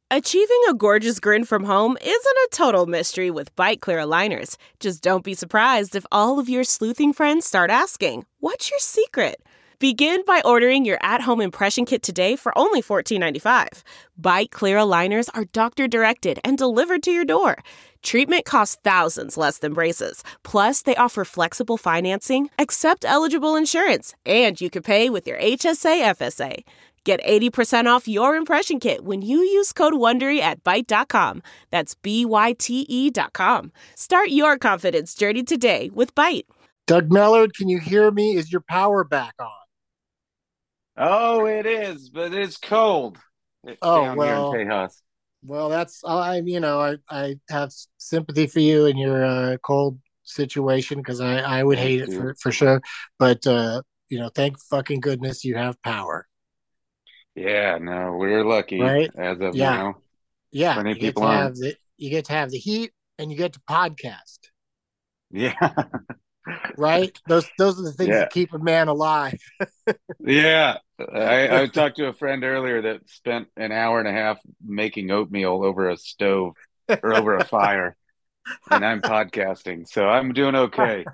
Achieving a gorgeous grin from home isn't a total mystery with Byte Clear aligners. Just don't be surprised if all of your sleuthing friends start asking, "What's your secret?" Begin by ordering your at-home impression kit today for only $14.95. Byte Clear aligners are doctor-directed and delivered to your door. Treatment costs thousands less than braces. Plus, they offer flexible financing, accept eligible insurance, and you can pay with your HSA FSA. Get 80% off your impression kit when you use code WONDERY at Byte.com. That's BYTE.com. Start your confidence journey today with Byte. Doug Mellard, can you hear me? Is your power back on? Oh, it is, but it's cold down here in Tejas. Well, that's I have sympathy for you in your cold situation because I would hate it for sure. But thank fucking goodness you have power. Yeah, no, we're lucky, right? As of now. Yeah, you get to have the heat and you get to podcast. Yeah. Right? Those are the things that keep a man alive. Yeah. I talked to a friend earlier that spent an hour and a half making oatmeal over a stove or over a fire. And I'm podcasting, so I'm doing okay.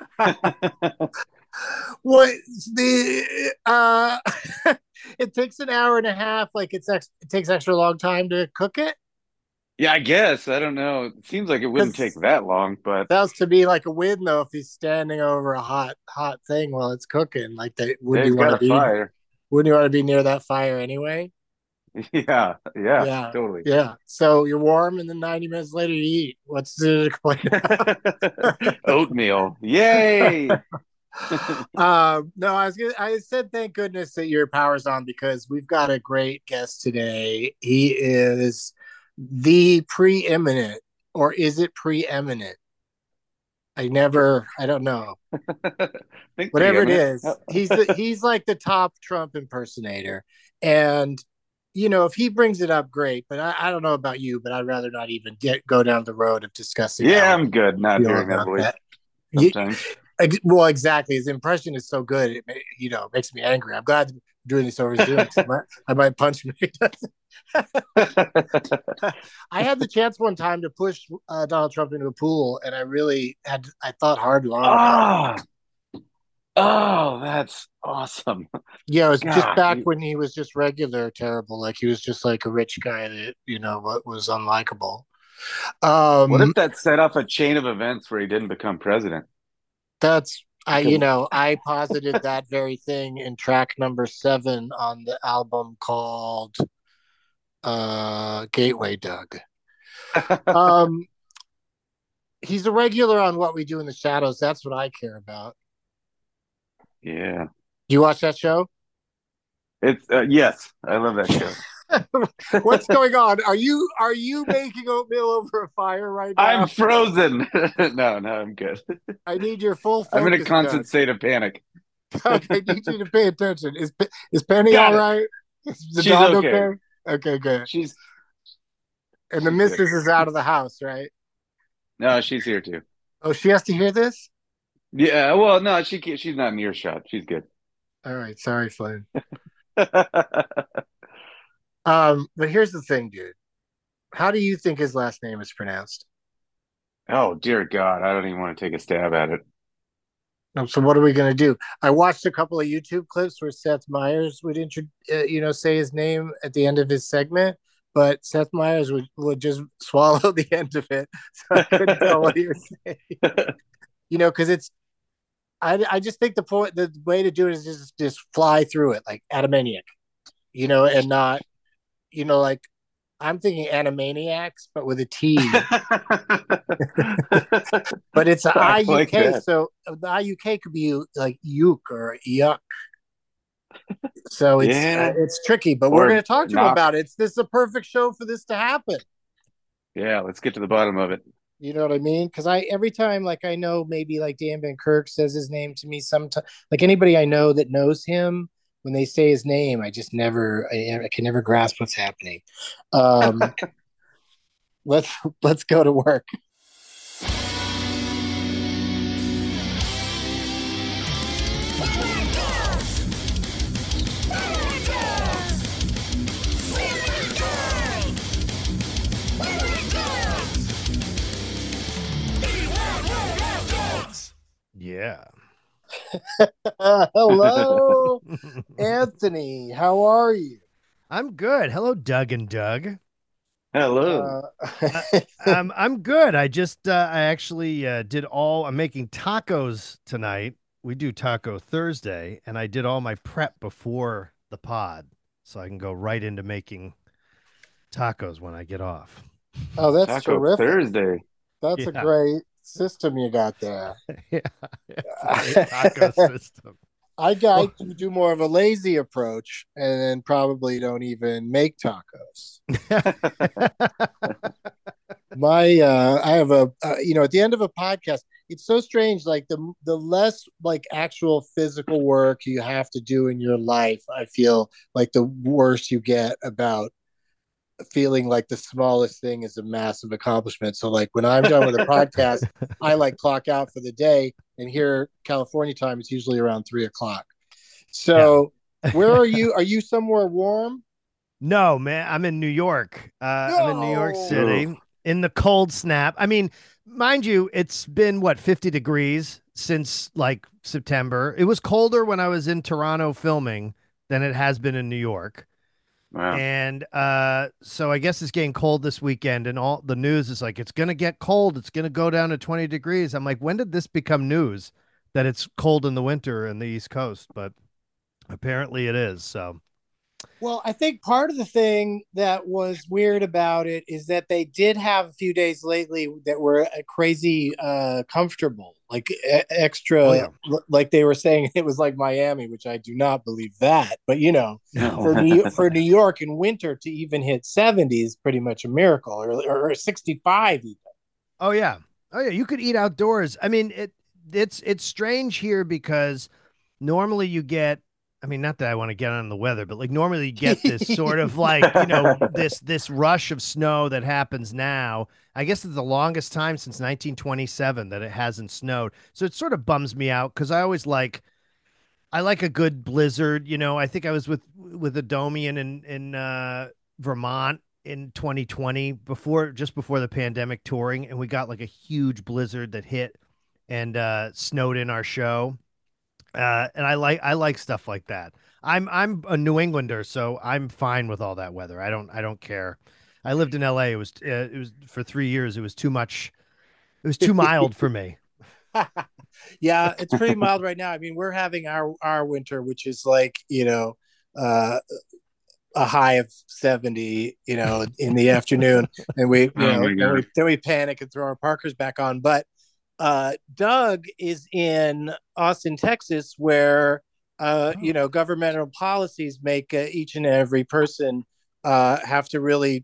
What it takes an hour and a half, like it takes extra long time to cook it? Yeah, I guess. I don't know. It seems like it wouldn't take that long, but sounds to be like a win though if he's standing over a hot thing while it's cooking. Like wouldn't you want to be near that fire anyway? Yeah, totally. Yeah. So you're warm and then 90 minutes later you eat. What's to complain about? Oatmeal. Yay. No, I said thank goodness that your power's on because we've got a great guest today. He is the preeminent, or is it preeminent? I don't know. Whatever it is, he's like the top Trump impersonator. And if he brings it up, great. But I don't know about you, but I'd rather not even go down the road of discussing. Yeah, I'm good not hearing that voice. Sometimes. Well, exactly. His impression is so good, it makes me angry. I'm glad I'm doing this over Zoom. I might punch him if he doesn't. I had the chance one time to push Donald Trump into a pool, and I thought hard and long about it. Oh, that's awesome. Yeah, it was just back when he was just regular terrible. Like he was just like a rich guy that, was unlikable. What if that set off a chain of events where he didn't become president? I posited that very thing in track number 7 on the album called Gateway Doug. He's a regular on What We Do in the Shadows. That's what I care about. Yeah. You watch that show? It's yes, I love that show. What's going on? Are you making oatmeal over a fire right now? I'm frozen. No, I'm good. I need your full focus. I'm in a constant state of panic. Okay, I need you to pay attention. Is Penny all right? Is the dog okay? Okay, good. And the missus is out of the house, right? No, she's here too. Oh, she has to hear this? Yeah, well, no, she's not in earshot. She's good. All right, sorry, Flynn. But here's the thing, dude. How do you think his last name is pronounced? Oh, dear God. I don't even want to take a stab at it. So what are we going to do? I watched a couple of YouTube clips where Seth Meyers would say his name at the end of his segment, but Seth Meyers would just swallow the end of it. So I couldn't tell what he was saying. Because I just think the way to do it is just fly through it like Animaniac, and not, like I'm thinking Animaniacs, but with a T. But it's an IUK, like so the IUK could be like Uke or Yuck. So it's tricky, but we're going to talk to him about it. This is a perfect show for this to happen. Yeah, let's get to the bottom of it. You know what I mean? Because every time, like I know maybe like Dan Van Kirk says his name to me sometimes, like anybody I know that knows him, when they say his name, I can never grasp what's happening. Let's go to work. Hello, Anthony. How are you? I'm good. Hello, Doug and Doug. Hello. Uh, Uh, I'm good. I actually did all. I'm making tacos tonight. We do Taco Thursday, and I did all my prep before the pod, so I can go right into making tacos when I get off. oh, that's Taco terrific. Thursday. That's a Yeah, great system you got there. yeah, it's a great taco system. I Well, do more of a lazy approach and then probably don't even make tacos. I have at the end of a podcast, it's so strange. Like the less like actual physical work you have to do in your life, I feel like the worse you get about feeling like the smallest thing is a massive accomplishment. So like when I'm done with a podcast, I like clock out for the day, and here California time it's usually around 3 o'clock. yeah. So where are you? Are you somewhere warm? No, man, I'm in New York. I'm in New York No. Ooh, City in the cold snap. I mean, mind you, it's been what 50 degrees since like September. It was colder when I was in Toronto filming than it has been in New York. wow. And so I guess it's getting cold this weekend, and all the news is like it's gonna get cold. It's gonna go down to 20 degrees. I'm like, when did this become news that it's cold in the winter in the East Coast? But apparently it is. So Well, I think part of the thing that was weird about it is that they did have a few days lately that were crazy comfortable, like oh extra, yeah. like they were saying it was like Miami, which I do not believe that. But No. For New York in winter to even hit 70 is pretty much a miracle, or 65 even. Oh yeah. Oh yeah. You could eat outdoors. I mean, it's strange here because normally you get. I mean, not that I want to get on the weather, but like normally you get this sort of like this rush of snow that happens now. I guess it's the longest time since 1927 that it hasn't snowed. So it sort of bums me out because I like a good blizzard. I think I was with Adomian in Vermont in 2020 before the pandemic touring, and we got like a huge blizzard that hit and snowed in our show. And I like stuff like that. I'm a New Englander, so I'm fine with all that weather. I don't care. I lived in L.A. It was for 3 years. It was too much. It was too mild for me. Yeah, it's pretty mild right now. I mean, we're having our winter, which is like uh, a high of 70, in the afternoon, and Oh my God. then we panic and throw our Parkers back on. But Doug is in Austin, Texas, where Oh, governmental policies make each and every person have to really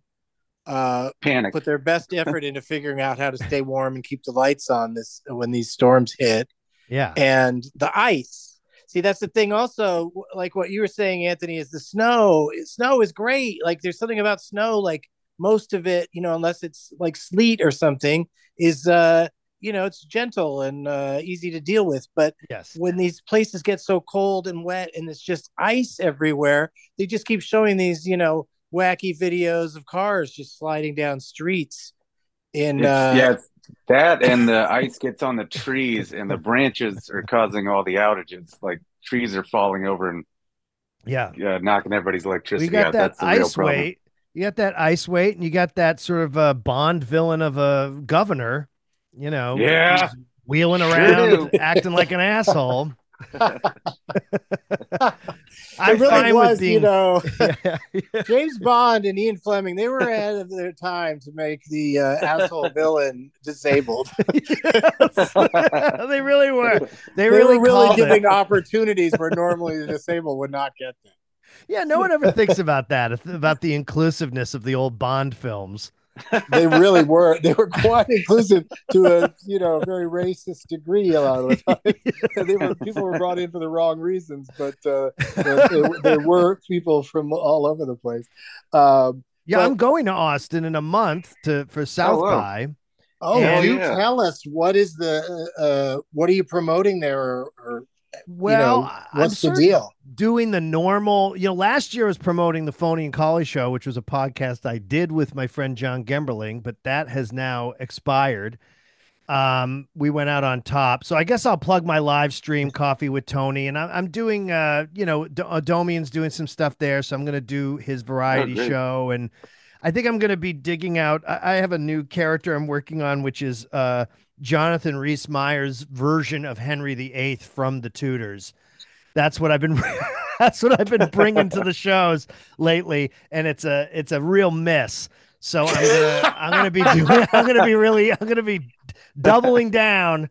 put Panic. their best effort into figuring out how to stay warm and keep the lights on this when these storms hit. yeah. And the ice. See, that's the thing. Also, like what you were saying, Anthony, is the snow. Snow is great. Like there's something about snow. Like most of it, unless it's like sleet or something, is it's gentle and easy to deal with. But Yes. when these places get so cold and wet and it's just ice everywhere, they just keep showing these wacky videos of cars just sliding down streets in It's yeah, it's that and the ice gets on the trees and the branches are causing all the outages. Like trees are falling over and Yeah. knocking everybody's Well, you electricity got out. that That's the real ice problem. weight. You got that ice weight, and you got that sort of Bond villain of a governor, Yeah, who's wheeling sure around, do. acting like an asshole. the I'm thing fine with was, being. Yeah. James Bond and Ian Fleming, they were ahead of their time to make the asshole villain disabled. Yes. They really were. They They really were really called it. giving opportunities where normally the disabled would not get Yeah, no one ever thinks about that, about the inclusiveness of the old Bond films. They really were. They were quite inclusive to a very racist degree a lot of the time. People were brought in for the wrong reasons, but they were people from all over the place. Yeah, But I'm going to Austin in a month for Oh, South wow. by, oh, Hell and do yeah. tell us what are you promoting there, or well, I'm what's the sort of deal? doing the normal. Last year I was promoting the Phony and Collie Show, which was a podcast I did with my friend John Gemberling, but that has now expired. We went out on top. So I guess I'll plug my live stream, Coffee with Tony, and I'm doing Domian's doing some stuff there, so I'm gonna do his Oh, variety great. show, and I think I'm gonna be digging out. I have a new character I'm working on, which is Jonathan Rhys Meyers' version of Henry VIII from The Tudors. That's what I've been that's what I've been bringing to the shows lately, and it's a real miss. So I'm gonna be doing I'm gonna be doubling down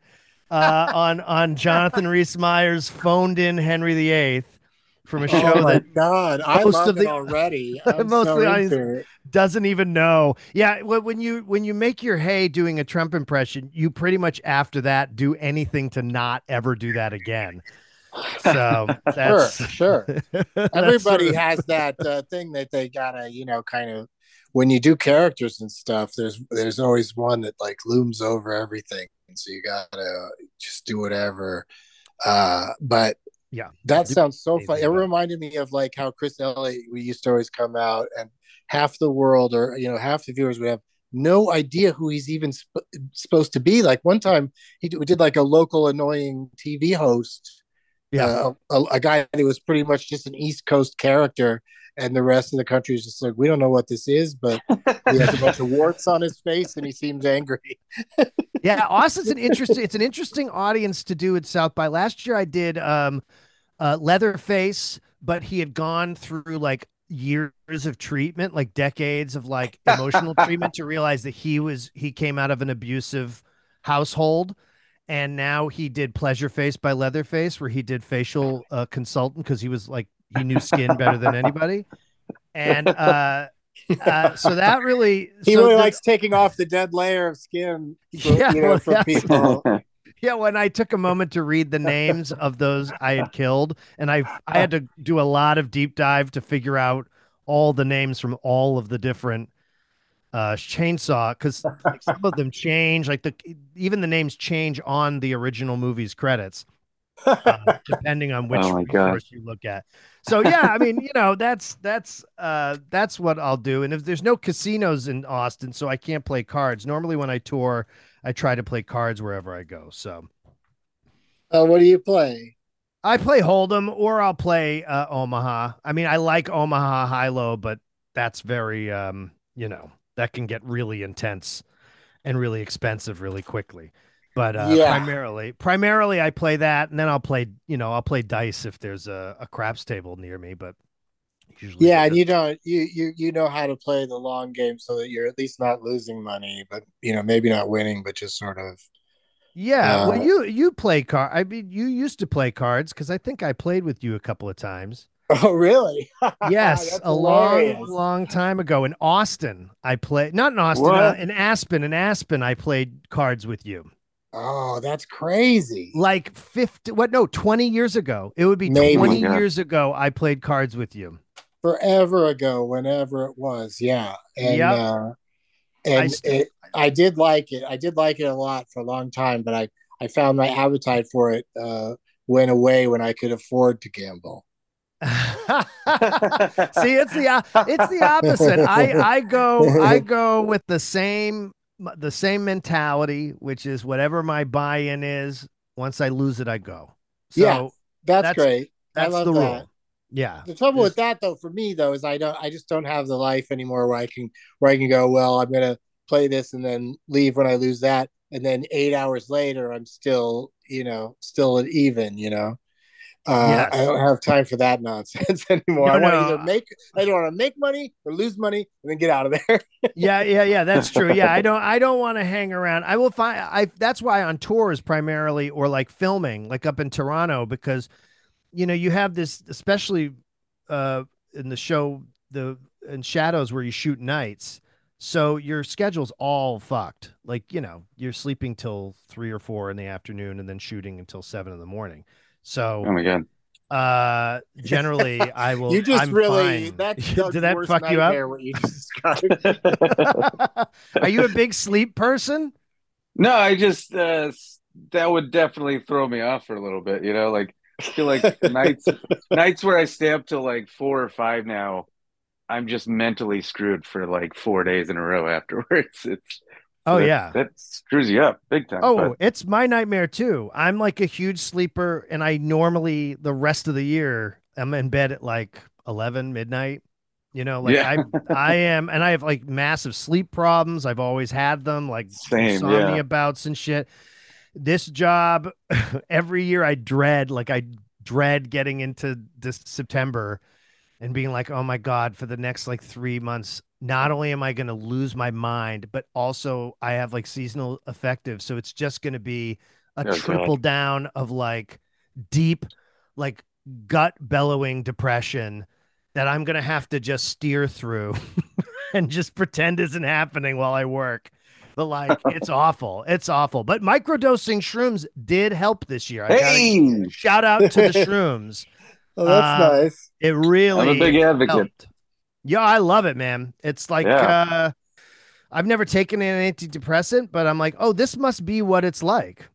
on Jonathan Rhys Meyers' phoned in Henry VIII from a Oh show my that God, I most love of it the already. I'm most of so the audience into it. doesn't even know. Yeah, when you make your hay doing a Trump impression, you pretty much after that do anything to not ever do that again. So Sure, that's sure. that's sort Everybody of has that thing that they gotta, kind of when you do characters and stuff. There's always one that like looms over everything, and so you gotta just do whatever. But yeah. that Do sounds so fun. anything It but reminded me of like how Chris Elliott we used to always come out, and half the world or half the viewers would have no idea who he's even supposed to be. Like one time we did like a local annoying TV host, yeah. a guy that was pretty much just an East Coast character, and the rest of the country is just like, we don't know what this is, but he has a bunch of warts on his face and he seems angry. Yeah, Austin's an interesting audience to do at South by. Last year I did Leatherface, but he had gone through like years of treatment, like decades of like emotional treatment to realize that he came out of an abusive household. And now he did Pleasure Face by Leatherface, where he did facial consultant because he was like he knew skin better than anybody. And so that really He so really the likes taking off the dead layer of skin from, yeah, well, from people. yeah, when I took a moment to read the names of those I had killed, and I had to do a lot of deep dive to figure out all the names from all of the different chainsaw because like some of them change, like even the names change on the original movie's credits, depending on Oh which my God. resource you look at. So yeah, I mean, that's what I'll do. And if there's no casinos in Austin, so I can't play cards. Normally when I tour, I try to play cards wherever I go. So What do you play? I play Hold'em or I'll play Omaha. I mean, I like Omaha high low, but that's very that can get really intense and really expensive really quickly. But Yeah, primarily I play that, and then I'll play dice if there's a craps table near me. But usually yeah, and there. you know how to play the long game so that you're at least not losing money, but maybe not winning, but just sort of. Yeah, well, Uh, you play card. I mean, you used to play cards because I think I played with you a couple of times. oh, really? Yes, That's a long, hilarious. long time ago in Austin. I played not in Austin, What? in Aspen. In Aspen, I played cards with you. Oh, that's crazy. Like 50, what? No, 20 years ago. It would be Oh my 20 Maybe God. years ago. I played cards with you. forever ago, whenever it was. Yeah, and Yep. I still. I did like it. I did like it a lot for a long time, but I found my appetite for it went away when I could afford to gamble. See, it's the opposite. I go with the same mentality, which is whatever my buy-in is. Once I lose it, I go. Yeah, So that's that's great. I that's love the that. rule. Yeah. The trouble with There's that though for me though is I just don't have the life anymore where I can go, well, I'm gonna play this and then leave when I lose that, and then 8 hours later I'm still still at even. I yes. don't have time for that nonsense anymore. No, no. I don't want to make money or lose money and then get out of there. Yeah, yeah, yeah. That's true. Yeah, I don't want to hang around. I will find. That's why on tours primarily, or like filming, like up in Toronto, because you have this, especially uh, in the show, the in Shadows where you shoot nights. So your schedule's all fucked. Like, you're sleeping till 3 or 4 in the afternoon and then shooting until 7 in the morning. Oh So my God. generally You just I'm really fine. that's Did Doug's that worst fuck you up? nightmare what you just described. Are you a big sleep person? No, I just that would definitely throw me off for a little bit, like I feel like nights where I stay up till like 4 or 5 now, I'm just mentally screwed for like 4 days in a row afterwards. Oh So yeah. that screws you up big time. But Oh, it's my nightmare too. I'm like a huge sleeper, and I normally the rest of the year I'm in bed at like 11 midnight. Like yeah, I am, and I have like massive sleep problems. I've always had them, like same. Yeah. insomnia bouts and shit. This job, every year I dread getting into this September and being like, oh my God, for the next like 3 months, not only am I going to lose my mind, but also I have like seasonal affective. So it's just going to be a Oh triple God. down of like deep, like gut bellowing depression that I'm going to have to just steer through and just pretend isn't happening while I work. But like, it's awful. It's awful. But microdosing shrooms did help this year. I got to Hey, shout out to the shrooms. Oh, that's Uh, nice. it I'm a big really advocate. helped. Yeah, I love it, man. It's like Yeah. I've never taken an antidepressant, but I'm like, oh, this must be what it's like.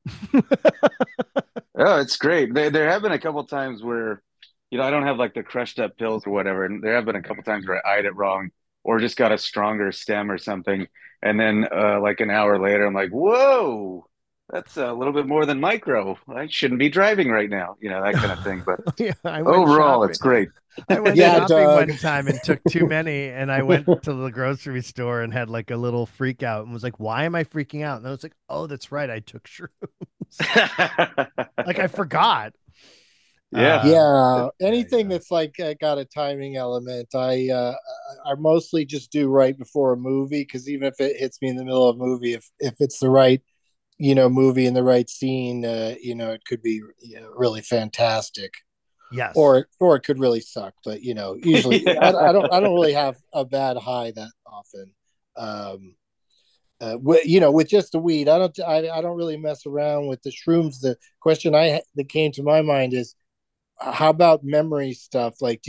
Oh, it's great. There have been a couple times where, I don't have like the crushed up pills or whatever, and there have been a couple times where I eyed it wrong or just got a stronger stem or something, and then like an hour later, I'm like, whoa, that's a little bit more than micro. I shouldn't be driving right now, that kind of thing. But Yeah, I went overall, shopping. it's great. I went Yeah, shopping Doug. one time and took too many, and I went to the grocery store and had like a little freak out and was like, "Why am I freaking out?" And I was like, "Oh, that's right, I took shrooms." Like I forgot. Yeah. Yeah, anything Yeah. that's like got a timing element, I mostly just do right before a movie because even if it hits me in the middle of a movie, if it's the right movie in the right scene, it could be really fantastic, Yes. or it could really suck. But usually I don't really have a bad high that often. Um, with just the weed, I don't really mess around with the shrooms. The question that came to my mind is how about memory stuff? Like,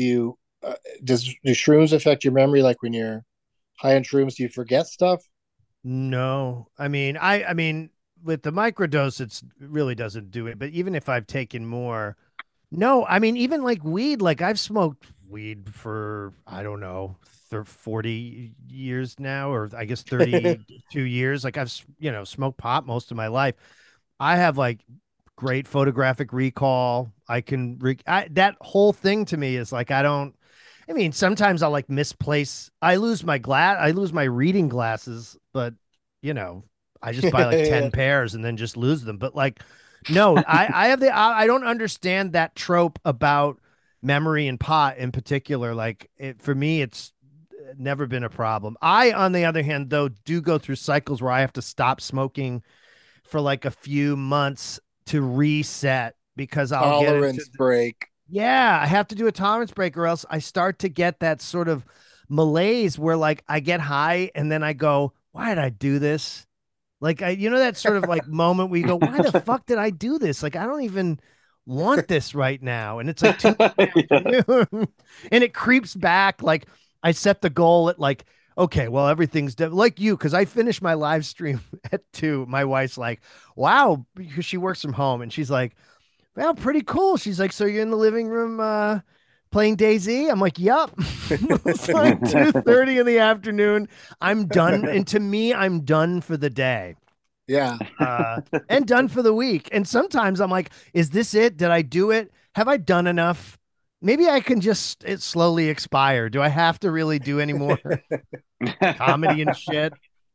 do shrooms affect your memory? Like when you're high on shrooms, do you forget stuff? No. I mean, with the microdose, it really doesn't do it. But even if I've taken more, no. I mean, even like weed, like I've smoked weed for I don't know, 40 years now, or I guess 32 years. Like I've smoked pot most of my life. I have like great photographic recall. That whole thing to me is like I don't. I mean, sometimes I'll like misplace. I lose my reading glasses, but you know, I just buy like 10 pairs and then just lose them. But like, no, I don't understand that trope about memory and pot in particular. Like for me, it's never been a problem. I, on the other hand, though, do go through cycles where I have to stop smoking for like a few months to reset because I'll get into Tolerance break. yeah, I have to do a tolerance break or else I start to get that sort of malaise where like I get high and then I go, why did I do this? Like that sort of like moment where you go, why the fuck did I do this? Like I don't even want this right now. And it's like 2 in the afternoon and it creeps back. Like I set the goal at like, okay, well, everything's like you, because I finished my live stream at 2. My wife's like, wow, because she works from home and she's like, well, pretty cool. She's like, so you're in the living room playing Daisy? I'm like, yup. It's like 2:30 in the afternoon. I'm done. And to me, I'm done for the day. Yeah. And done for the week. And sometimes I'm like, is this it? Did I do it? Have I done enough? Maybe I can just it slowly expire. Do I have to really do any more comedy and shit?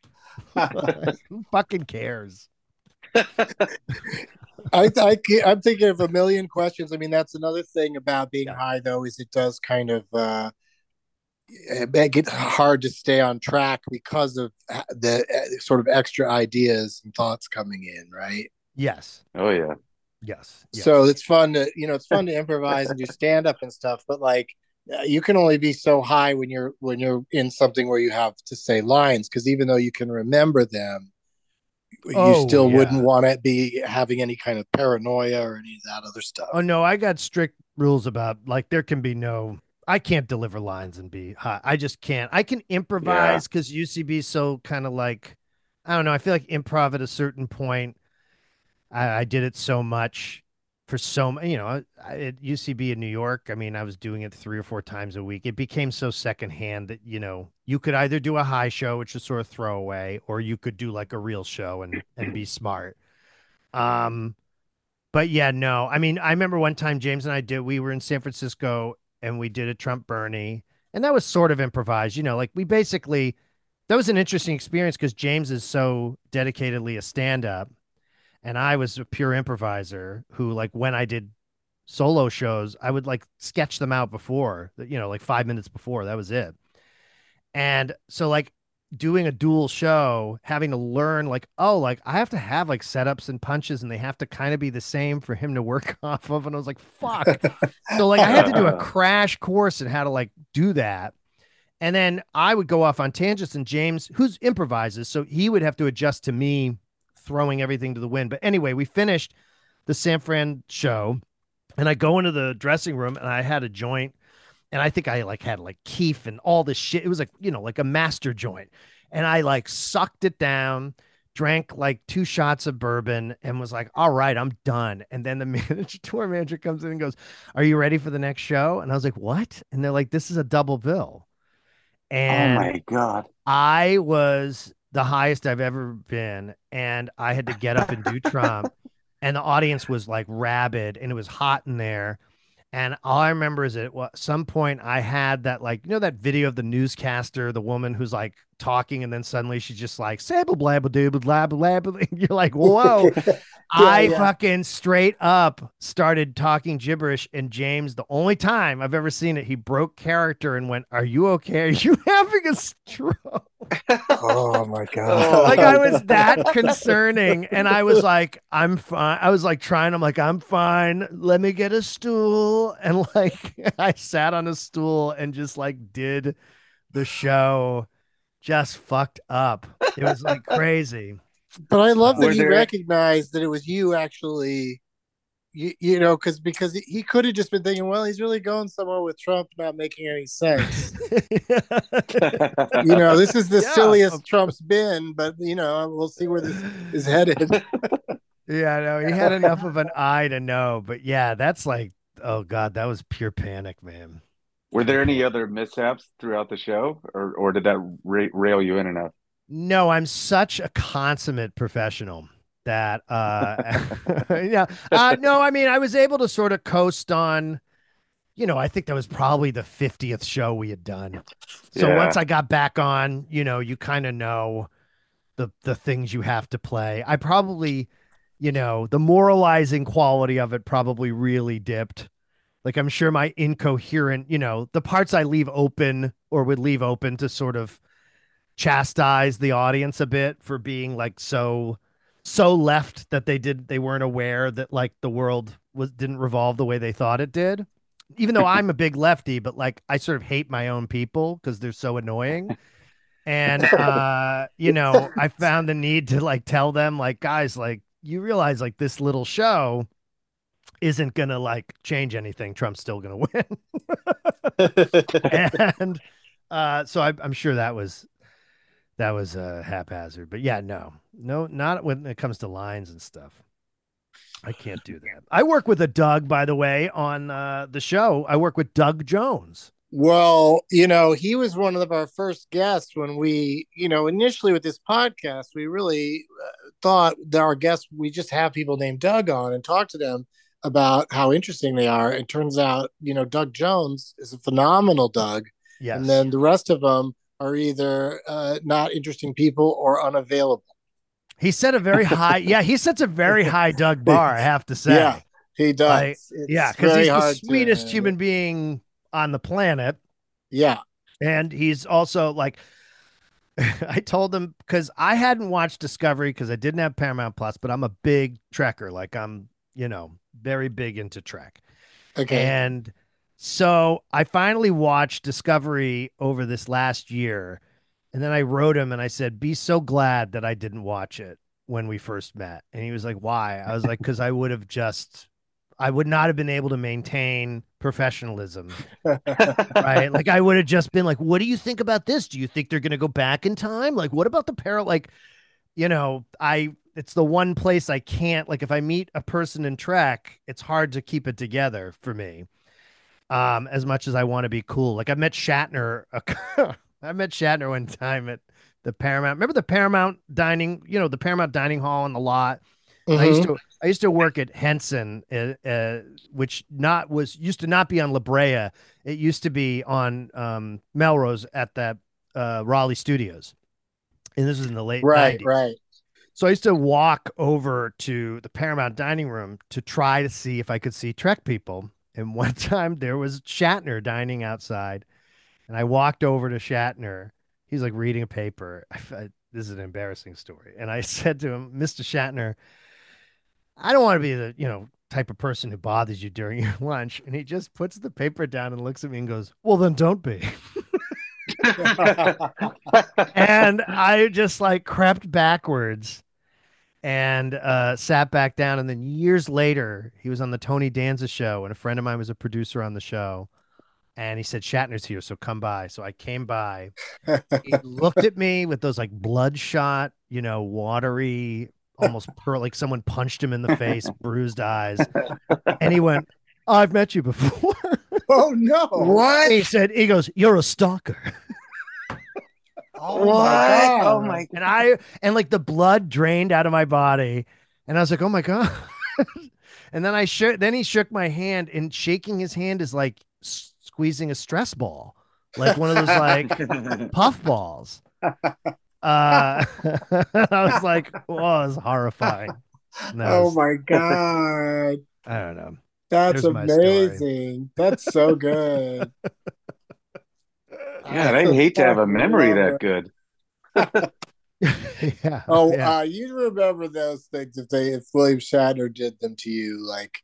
Who fucking cares? I'm thinking of a million questions. I mean, that's another thing about being Yeah. high, though, is it does kind of make it hard to stay on track because of the sort of extra ideas and thoughts coming in, right? Yes. Oh yeah. Yes. So Yes. it's fun to improvise and do stand up and stuff, but like you can only be so high when you're in something where you have to say lines because even though you can remember them, you Oh, still wouldn't yeah. want to be having any kind of paranoia or any of that other Oh stuff. no, I got strict rules about like there can be no I can't deliver lines and be hot. I just can't. I can Yeah. improvise because UCB is so kind of like I don't know. I feel like improv at a certain point. I did it so much. for so many, at UCB in New York, I mean, I was doing it 3 or 4 times a week. It became so secondhand that, you could either do a high show, which is sort of throwaway, or you could do like a real show and be smart. Um, but yeah, no, I mean, I remember one time James and we were in San Francisco and we did a Trump Bernie, and that was sort of improvised, like that was an interesting experience because James is so dedicatedly a stand-up and I was a pure improviser who, like, when I did solo shows, I would like sketch them out before, like 5 minutes before. That was it. And so, like, doing a dual show, having to learn, like, oh, like, I have to have like setups and punches and they have to kind of be the same for him to work off of. And I was like, fuck. So, like, I had to do a crash course in how to like do that. And then I would go off on tangents, and James, who's improvises, so he would have to adjust to me throwing everything to the wind. But anyway, we finished the San Fran show, and I go into the dressing room, and I had a joint, and I think I like had like keef and all this shit. It was like, like a master joint. And I like sucked it down, drank like 2 shots of bourbon, and was like, all right, I'm done. And then the tour manager comes in and goes, are you ready for the next show? And I was like, what? And they're like, this is a double bill. And oh my God, I was the highest I've ever been, and I had to get up and do Trump, and the audience was like rabid, and it was hot in there. And all I remember is at some point I had that, like, that video of the newscaster, the woman who's like talking, and then suddenly she's just like, sabble blabble dooble blabble blabble. You're like, whoa. I fucking straight up started talking gibberish, and James, the only time I've ever seen it, he broke character and went, are you okay? Are you having a stroke? Oh my God. Like, I was that concerning, and I was like, I'm fine. I was like I'm like, I'm fine. Let me get a stool. And like, I sat on a stool and just like did the show, just fucked up. It was like crazy. But I love that Were he there- recognized that it was you actually, because he could have just been thinking, well, he's really going somewhere with Trump not making any sense. This is the silliest Trump's been, but we'll see where this is headed. Yeah, no, he had enough of an eye to know. But yeah, that's like, oh God, that was pure panic, man. Were there any other mishaps throughout the show, or did that rail you in enough? No, I'm such a consummate professional that yeah. No, I mean, I was able to sort of coast on, I think that was probably the 50th show we had done. So Yeah. once I got back on, you kind of know the things you have to play. I probably, the moralizing quality of it probably really dipped. Like, I'm sure my incoherent, the parts I leave open or would leave open to sort of chastise the audience a bit for being like so left that they weren't aware that like the world didn't revolve the way they thought it did. Even though I'm a big lefty, but like I sort of hate my own people because they're so annoying. And I found the need to like tell them, like, guys, like, you realize like this little show isn't gonna like change anything. Trump's still gonna win. And so I'm sure that was haphazard. But yeah, no, not when it comes to lines and stuff. I can't do that. I work with a Doug, by the way, on the show. I work with Doug Jones. Well, he was one of our first guests when we, initially with this podcast, we really thought that our guests, we just have people named Doug on and talk to them about how interesting they are. It turns out, Doug Jones is a phenomenal Doug. Yes. And then the rest of them are either not interesting people or unavailable. He set a very high, he sets a very high Doug bar, I have to say. Yeah, he does. Like, because he's the sweetest human being on the planet. Yeah. And he's also like, I told him, because I hadn't watched Discovery because I didn't have Paramount Plus, but I'm a big Trekker. Like, I'm, very big into Trek. Okay. And so I finally watched Discovery over this last year. And then I wrote him and I said, be so glad that I didn't watch it when we first met. And he was like, why? I was like, because I would not have been able to maintain professionalism. Right. Like, I would have just been like, what do you think about this? Do you think they're going to go back in time? Like, what about the it's the one place I can't, like, if I meet a person in Trek, it's hard to keep it together for me. As much as I want to be cool. Like I met Shatner. I met Shatner one time at the Paramount. Remember the Paramount dining, the Paramount dining hall in the lot. And Mm-hmm. I used to work at Henson, which not was used to not be on La Brea. It used to be on Melrose at that Raleigh Studios, and this was in the late Right, '90s. right. So I used to walk over to the Paramount dining room to try to see if I could see Trek people. And one time there was Shatner dining outside, and I walked over to Shatner. He's like reading a paper. This is an embarrassing story. And I said to him, Mr. Shatner, I don't want to be the, type of person who bothers you during your lunch. And he just puts the paper down and looks at me and goes, well, then don't be. And I just like crept backwards and sat back down. And then years later, he was on the Tony Danza show, and a friend of mine was a producer on the show. And he said, Shatner's here, so come by. So I came by. He looked at me with those like bloodshot, watery, almost pearl, like someone punched him in the face, bruised eyes. And he went, I've met you before. Oh no! What? He goes, you're a stalker. Oh my God! Oh my! And like the blood drained out of my body, and I was like, oh my God. And then then he shook my hand, and shaking his hand is like squeezing a stress ball, like one of those like puff balls. I was like, oh, it was horrifying. Oh my God! I don't know. That's Here's my story. amazing. That's so good. God, I'd hate to have a memory that good. Yeah. Oh, yeah. You remember those things if William Shatner did them to you? Like,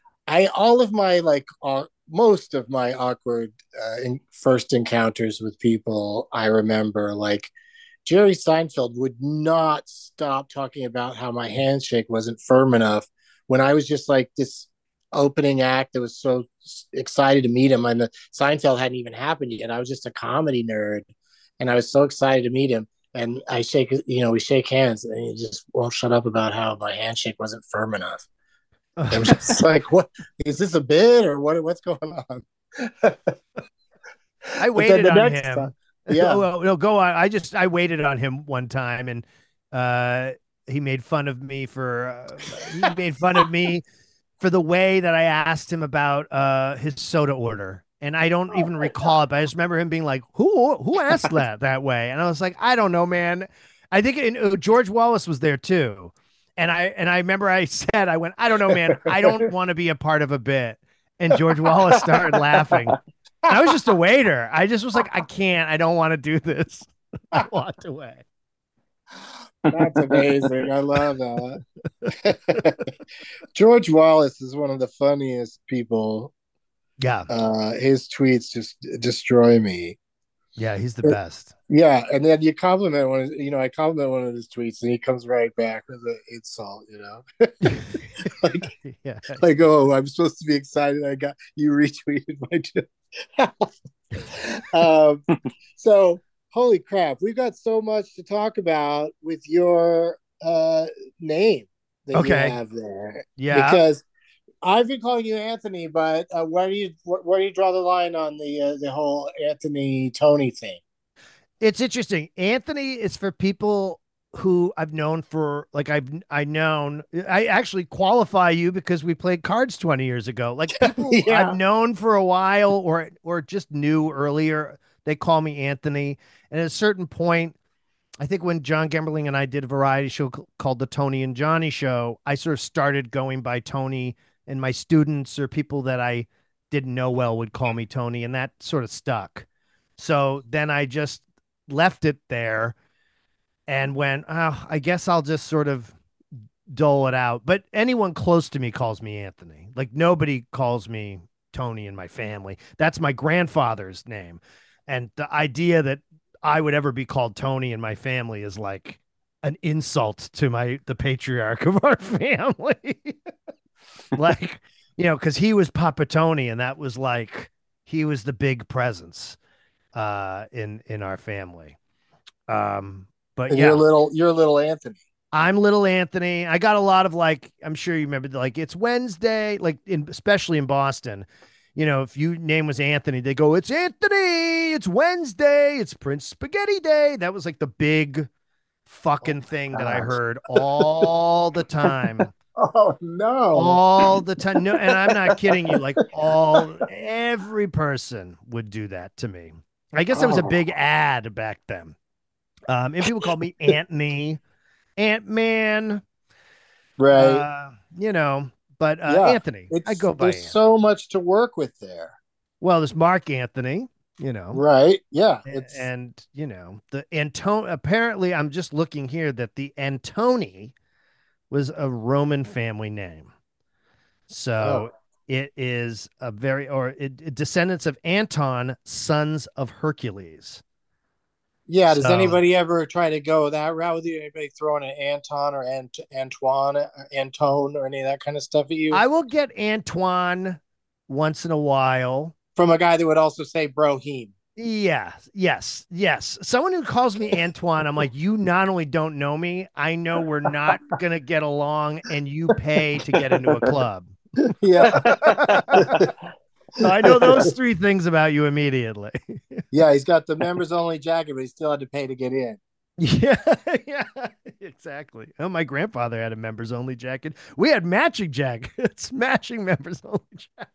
most of my awkward first encounters with people, I remember like Jerry Seinfeld would not stop talking about how my handshake wasn't firm enough when I was just like this opening act that was so excited to meet him, and the Seinfeld hadn't even happened yet. I was just a comedy nerd, and I was so excited to meet him. And we shake hands, and he just won't shut up about how my handshake wasn't firm enough. It was just like, what is this a bit or what? What's going on? I waited on him. Time, yeah, well, no, go on. I waited on him one time, and he made fun of me for the way that I asked him about his soda order. And I don't even recall it, but I just remember him being like, who asked that way? And I was like, I don't know, man. I think George Wallace was there too. And I remember I went, I don't know, man. I don't want to be a part of a bit. And George Wallace started laughing. I was just a waiter. I just was like, I don't want to do this. I walked away. That's amazing. I love that. George Wallace is one of the funniest people. Yeah. His tweets just destroy me. Yeah, he's the best. Yeah, and then you compliment I compliment one of his tweets, and he comes right back with an insult. Like, oh, I'm supposed to be excited. You retweeted my tweet. So holy crap, we've got so much to talk about with your name that you have there. Yeah, because I've been calling you Anthony, but where do you draw the line on the whole Anthony Tony thing? It's interesting. Anthony is for people who I've known for I actually qualify you because we played cards 20 years ago. Like people I've known for a while or just knew earlier, they call me Anthony. And at a certain point, I think when John Gemberling and I did a variety show called the Tony and Johnny Show, I sort of started going by Tony, and my students or people that I didn't know well would call me Tony, and that sort of stuck. So then I just left it there and went, oh, I guess I'll just sort of dole it out. But anyone close to me calls me Anthony. Like nobody calls me Tony in my family. That's my grandfather's name. And the idea that I would ever be called Tony in my family is like an insult to the patriarch of our family. Like, because he was Papa Tony, and that was like he was the big presence in our family. But and yeah, you're little Anthony. I'm little Anthony. I got a lot of like, I'm sure you remember, like it's Wednesday, like especially in Boston. If your name was Anthony, they go, it's Anthony, it's Wednesday, it's Prince Spaghetti Day. That was like the big fucking thing that I heard all the time. Oh no. All the time. No, and I'm not kidding you. Like every person would do that to me. I guess that was a big ad back then. And people called me Anthony, Ant-Man. Right. But Anthony, I go by there's Anthony. so much to work with there. Well, there's Mark Anthony, Right. Yeah. And the Antone, apparently I'm just looking here that the Antoni was a Roman family name. So it is descendants of Anton, sons of Hercules. Yeah. Does anybody ever try to go that route with you? Anybody throwing an Anton or Antoine, Antone, or any of that kind of stuff at you? I will get Antoine once in a while. From a guy that would also say Brohim. Yeah, yes. Someone who calls me Antoine, I'm like, you not only don't know me, I know we're not going to get along, and you pay to get into a club. Yeah. So I know those three things about you immediately. Yeah, he's got the members only jacket, but he still had to pay to get in. Yeah, exactly. Oh, my grandfather had a members only jacket. We had matching jackets, matching members only jackets.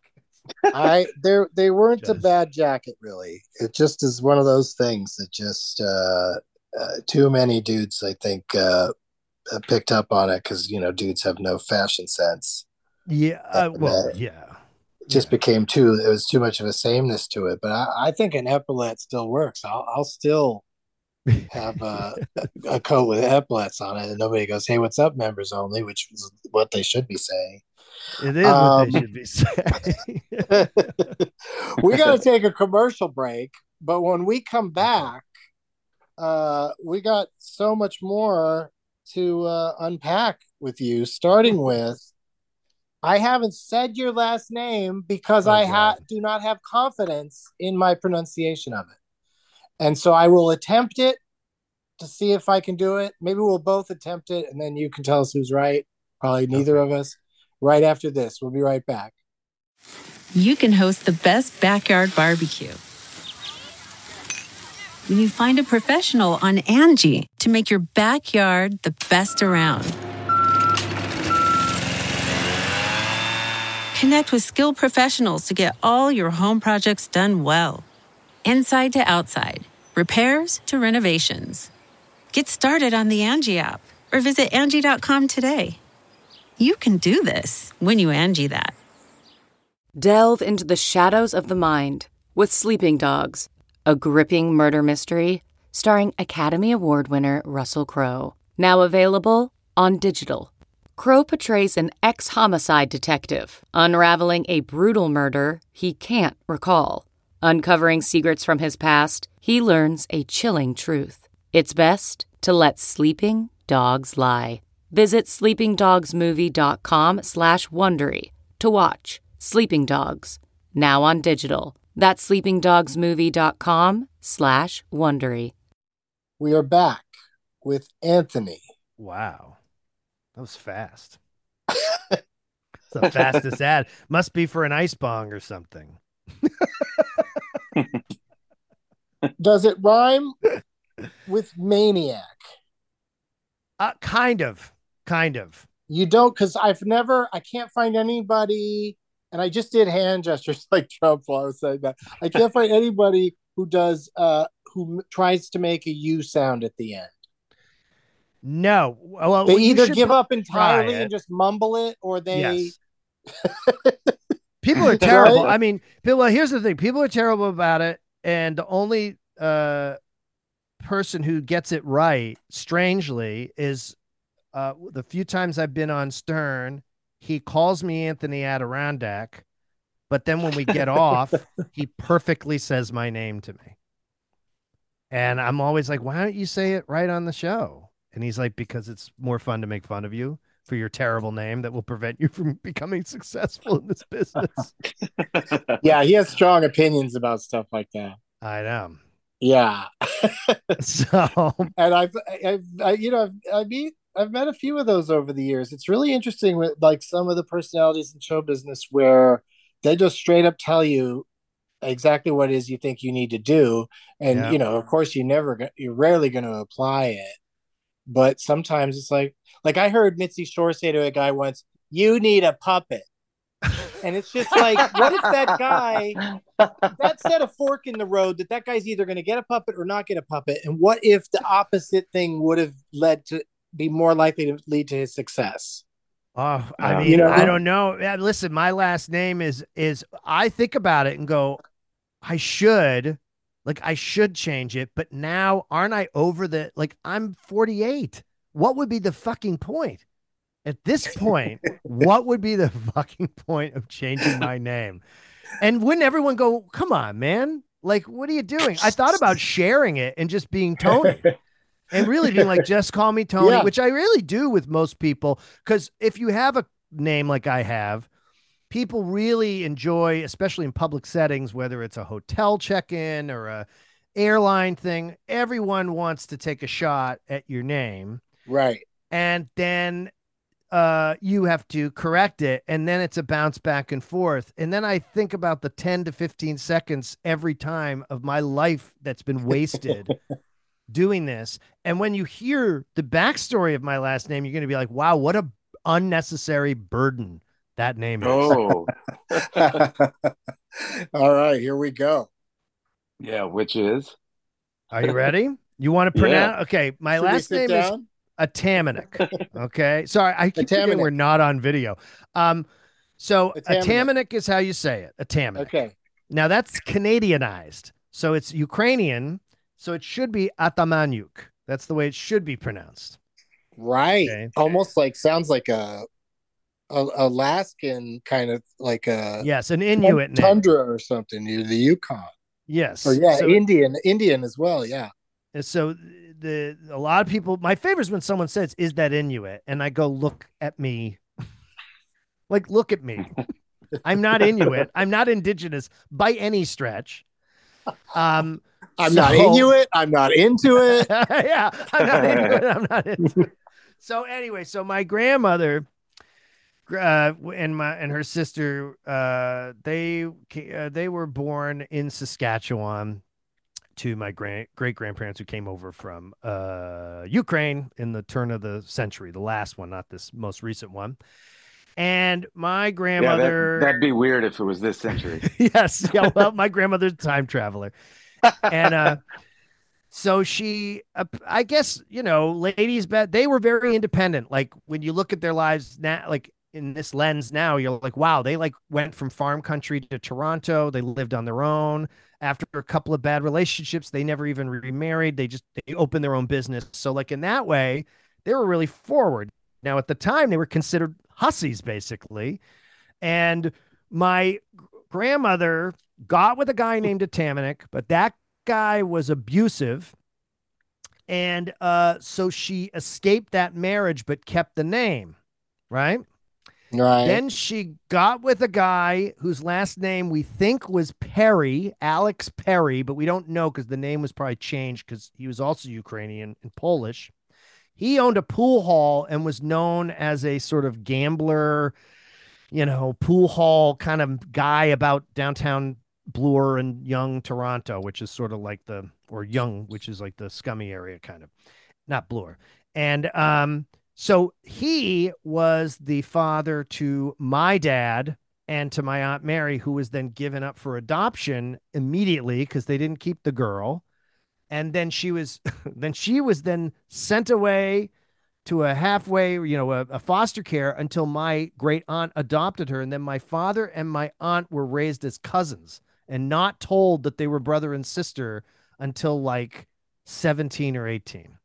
They weren't a bad jacket, really. It just is one of those things that just too many dudes, I think, picked up on it because dudes have no fashion sense. Yeah, just became it was too much of a sameness to it. But I think an epaulette still works. I'll still have a coat with epaulets on it, and nobody goes, "Hey, what's up, members only?" Which is what they should be saying. It is what they should be saying. We got to take a commercial break, but when we come back, we got so much more to unpack with you, starting with, I haven't said your last name because I do not have confidence in my pronunciation of it. And so I will attempt it to see if I can do it. Maybe we'll both attempt it, and then you can tell us who's right. Probably neither of us. Right after this. We'll be right back. You can host the best backyard barbecue when you find a professional on Angie to make your backyard the best around. Connect with skilled professionals to get all your home projects done well. Inside to outside, repairs to renovations. Get started on the Angie app or visit Angie.com today. You can do this when you Angie that. Delve into the shadows of the mind with Sleeping Dogs, a gripping murder mystery starring Academy Award winner Russell Crowe. Now available on digital. Crowe portrays an ex-homicide detective unraveling a brutal murder he can't recall. Uncovering secrets from his past, he learns a chilling truth. It's best to let sleeping dogs lie. Visit sleepingdogsmovie.com/Wondery to watch Sleeping Dogs, now on digital. That's sleepingdogsmovie.com/Wondery. We are back with Anthony. Wow. That was fast. It's the fastest ad. Must be for an ice bong or something. Does it rhyme with maniac? Kind of. You don't, because I can't find anybody, and I just did hand gestures like Trump while I was saying that. I can't find anybody who does, who tries to make a U sound at the end. No. Well, they either give up entirely and just mumble it, or they... Yes. People are terrible. Right? I mean, here's the thing. People are terrible about it, and the only person who gets it right, strangely, is the few times I've been on Stern, he calls me Anthony Adirondack, but then when we get off, he perfectly says my name to me. And I'm always like, why don't you say it right on the show? And he's like, because it's more fun to make fun of you for your terrible name that will prevent you from becoming successful in this business. Yeah, he has strong opinions about stuff like that. I know. Yeah. So, and I meet I've met a few of those over the years. It's really interesting with like some of the personalities in show business where they just straight up tell you exactly what it is you think you need to do, and Yeah. of course you're rarely going to apply it, but sometimes it's like I heard Mitzi Shore say to a guy once, "You need a puppet." And it's just like, what if that set a fork in the road that guy's either going to get a puppet or not get a puppet? And what if the opposite thing would have led to be more likely to lead to his success? Oh, I Yeah. mean, I don't know. Yeah, listen, my last name is I think about it and go, I should change it, but now aren't I over I'm 48. What would be the fucking point? At this point, what would be the fucking point of changing my name? And wouldn't everyone go, come on, man? Like, what are you doing? I thought about sharing it and just being Tony and really being like, just call me Tony, Yeah. which I really do with most people. Because if you have a name like I have, people really enjoy, especially in public settings, whether it's a hotel check-in or a airline thing, everyone wants to take a shot at your name. Right. And then you have to correct it, and then it's a bounce back and forth. And then I think about the 10 to 15 seconds every time of my life that's been wasted doing this. And when you hear the backstory of my last name, you're going to be like, wow, what a unnecessary burden that name is. Oh, All right, here we go. yeah, which is? Are you ready? You want to pronounce? Okay, my Should we last sit name is down? Atamanuik. Okay. Sorry, I keep forgetting Atamanuik. we're not on video. So Atamanuik. Atamanuik is how you say it. Atamanuik. Okay. Now that's Canadianized. So it's Ukrainian. So it should be Atamanyuk. That's the way it should be pronounced. Right. Okay. Almost like sounds like a Alaskan kind of like a Yes, an Inuit name. tundra or something. The Yukon. Yes. Or yeah, So, Indian as well. Yeah. so a lot of people, my favorite is when someone says, "Is that Inuit?" And I go, "Look at me." Like, look at me. I'm not Inuit. I'm not indigenous by any stretch. I'm not Inuit. I'm not into it. Yeah, I'm not into it. I'm not into it. So anyway, so my grandmother and her sister, they were born in Saskatchewan to my great grandparents who came over from Ukraine in the turn of the century, the last one, not this most recent one. And my grandmother, that'd be weird if it was this century. yes, yeah, well, my grandmother's a time traveler. And so she, I guess, ladies, they were very independent. Like when you look at their lives now, like in this lens now, you're like, wow, they like went from farm country to Toronto. They lived on their own. After a couple of bad relationships, they never even remarried. They opened their own business. So like in that way, they were really forward. Now at the time, they were considered hussies basically. And my grandmother got with a guy named Atamanuik, but that guy was abusive. And so she escaped that marriage, but kept the name, right? Right. Then she got with a guy whose last name we think was Perry, Alex Perry, but we don't know because the name was probably changed because he was also Ukrainian and Polish. He owned a pool hall and was known as a sort of gambler, pool hall kind of guy about downtown Bloor and Young, Toronto, which is sort of like Young, which is like the scummy area kind of, not Bloor. And so he was the father to my dad and to my Aunt Mary, who was then given up for adoption immediately because they didn't keep the girl. And then she was then sent away to a halfway, a foster care until my great aunt adopted her. And then my father and my aunt were raised as cousins and not told that they were brother and sister until like 17 or 18.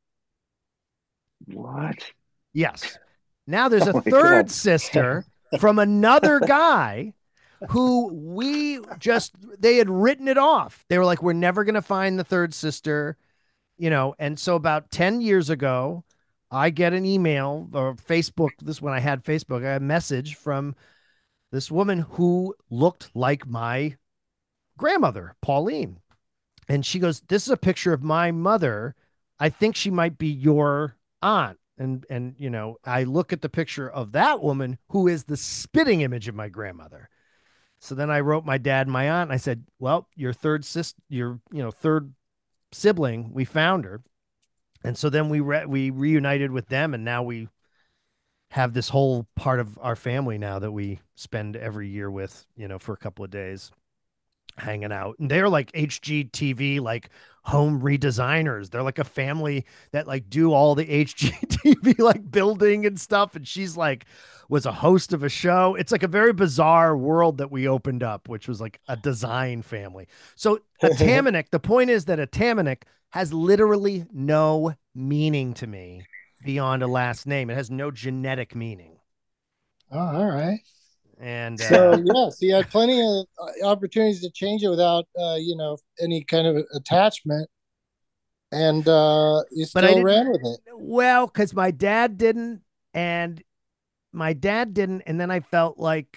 What? Yes. Now there's a Oh my third God. sister from another guy who they had written it off. They were like, we're never going to find the third sister, and so about 10 years ago, I get an email or Facebook. This is when I had Facebook. I had a message from this woman who looked like my grandmother, Pauline. And she goes, this is a picture of my mother. I think she might be your aunt. And you know, I look at the picture of that woman who is the spitting image of my grandmother. So then I wrote my dad and my aunt, and I said, well, your third sister, your, you know, third sibling, we found her. And so then we reunited with them, and now we have this whole part of our family now that we spend every year with, you know, for a couple of days hanging out. And they're like HGTV, like home redesigners. They're like a family that like do all the HGTV like building and stuff. And she's like was a host of a show. It's like a very bizarre world that we opened up, which was like a design family. So a Tamanik, the point is that a Tamanik has literally no meaning to me beyond a last name. It has no genetic meaning. Oh, all right. And so yes, you had plenty of opportunities to change it without you know, any kind of attachment, and you still ran with it. Well, because my dad didn't, and then I felt like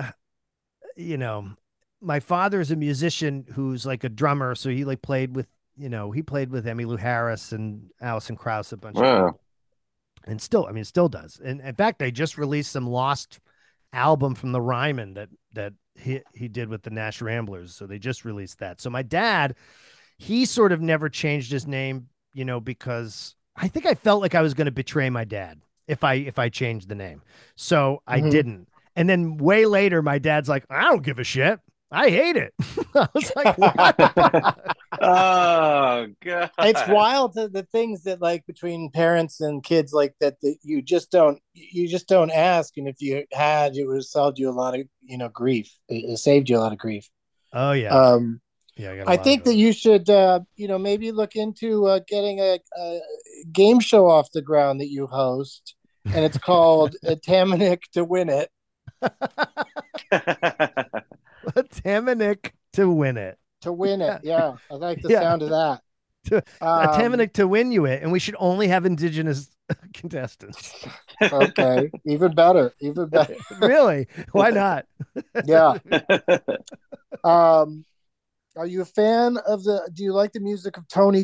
you know, my father's a musician who's like a drummer, so he like played with, you know, he played with Emmylou Harris and Alison Krauss a bunch of people. And still, I mean, still does. And in fact, they just released some lost album from the Ryman that he did with the Nash Ramblers. So they just released that. So my dad, he sort of never changed his name, you know, because I think I felt like I was going to betray my dad if I changed the name. So I didn't. And then way later, my dad's like, I don't give a shit. I hate it. I was like, what? Oh God. It's wild, the things that like between parents and kids like that you just don't ask, and if you had, it would have solved you a lot of, you know, grief. It saved you a lot of grief. Oh yeah. Yeah, I think that you should you know, maybe look into getting a game show off the ground that you host, and it's called Tamanik to Win It. Tamanik to win it. To win it, yeah. I like the sound of that. Tamanik to win you it, and we should only have indigenous contestants. Okay, even better. Really? Why not? Yeah. Are you a fan of do you like the music of Tony?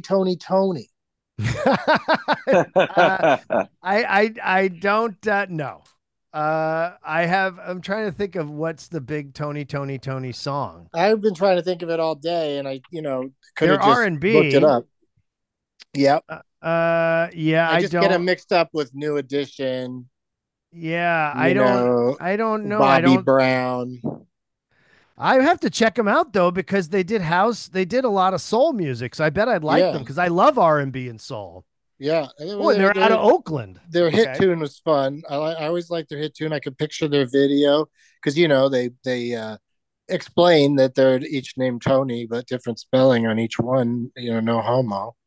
I don't know. I'm trying to think of what's the big Tony song. I've been trying to think of it all day, and I, you know, could have just R&B. Looked it up. Yep. Yeah, I just get them mixed up with New Edition. Yeah, I don't know. Bobby Brown. I have to check them out though, because they did a lot of soul music, so I bet I'd like them, because I love R&B and soul. Yeah. Oh, and they're out of Oakland. Their hit tune was fun. I always liked their hit tune. I could picture their video, because, you know, they explain that they're each named Tony, but different spelling on each one. You know, no homo.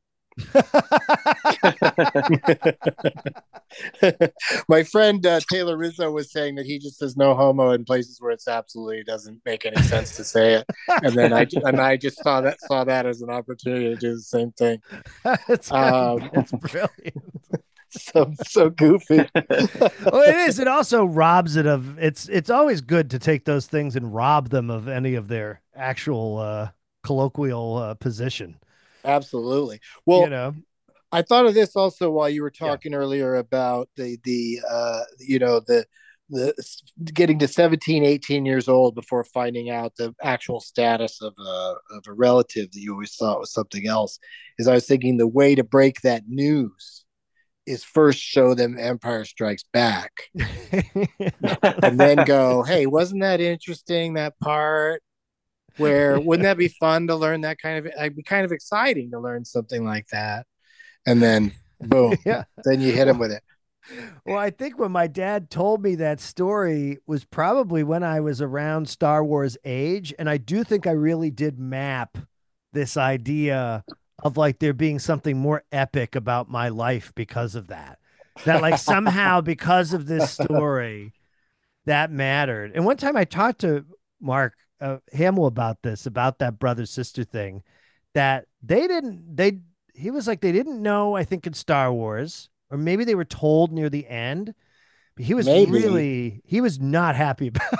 My friend Taylor Rizzo was saying that he just says no homo in places where it's absolutely doesn't make any sense to say it, and then I just saw that as an opportunity to do the same thing. It's brilliant. So goofy. Well, it is. It also robs it of it's always good to take those things and rob them of any of their actual colloquial position. Absolutely. Well, you know, I thought of this also while you were talking earlier about the you know, the getting to 17, 18 years old before finding out the actual status of a relative that you always thought was something else. Is I was thinking the way to break that news is first show them Empire Strikes Back, and then go, hey, wasn't that interesting, that part? Where wouldn't that be fun to learn that kind of? It'd be kind of exciting to learn something like that, and then boom, then you hit him with it. Well, I think when my dad told me that story was probably when I was around Star Wars age, and I do think I really did map this idea of like there being something more epic about my life because of that. That like somehow because of this story, that mattered. And one time I talked to Mark Hamill about that brother sister thing, that he was like, they didn't know, I think, in Star Wars, or maybe they were told near the end, but he was he was not happy about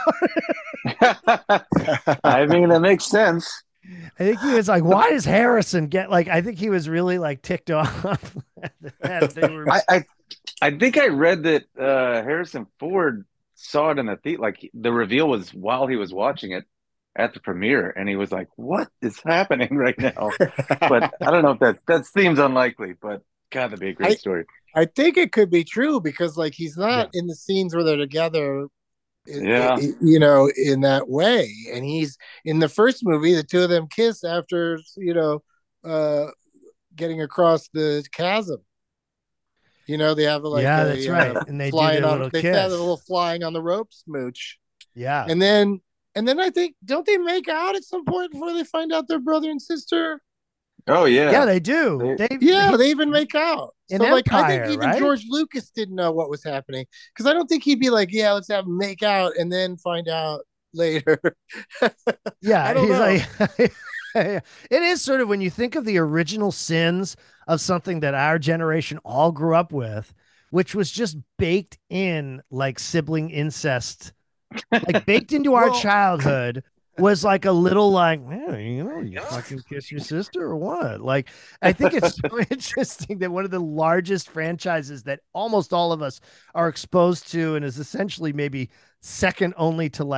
it. I mean, that makes sense. I think he was like, why does Harrison get, like, I think he was really like ticked off. I think I read that Harrison Ford saw it in the theater. Like the reveal was while he was watching it at the premiere, and he was like, "What is happening right now?" But I don't know if that seems unlikely. But God, that'd be a I great story. I think it could be true because like he's Yeah. not in the scenes where they're together, Yeah, in that way. And he's in the first movie, the two of them kiss after uh, getting across the chasm. They have like Yeah, that's right. And they do flying their on. little They have a kiss. little flying on the rope smooch, Yeah. and then I think don't they make out at some point before they find out they're brother and sister? oh Yeah, yeah. they do. They- Yeah, they even make out. in So like I think Empire, even right? George Lucas didn't know what was happening because I don't think he'd be like, yeah, let's have them make out and then find out later. Yeah, I don't he's know. like, it is sort of when you think of the original sins of something that our generation all grew up with, which was just baked in like sibling incest, like baked into our Well, childhood was like a little like, man, you fucking kiss your sister or what? Like, I think it's so interesting that one of the largest franchises that almost all of us are exposed to and is essentially maybe second only to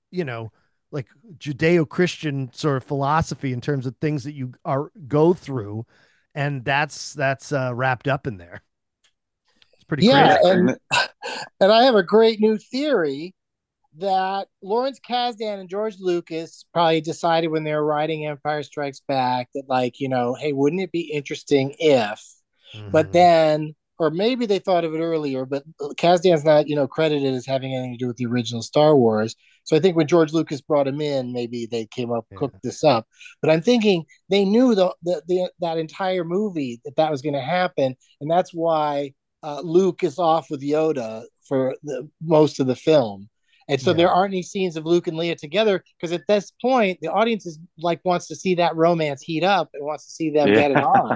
like Judeo-Christian sort of philosophy in terms of things that you are go through, and that's wrapped up in there. It's pretty yeah, crazy. yeah, and I have a great new theory that Lawrence Kasdan and George Lucas probably decided when they were writing Empire Strikes Back that like, hey, wouldn't it be interesting if, but Mhm. then, or maybe they thought of it earlier, but Kasdan's not, credited as having anything to do with the original Star Wars. So I think when George Lucas brought him in, maybe they came up, Yeah. cooked this up. But I'm thinking they knew that entire movie that was going to happen, and that's why Luke is off with Yoda for most of the film. And so there Yeah. aren't any scenes of Luke and Leia together because at this point the audience is like wants to see that romance heat up and wants to see them get it yeah. on.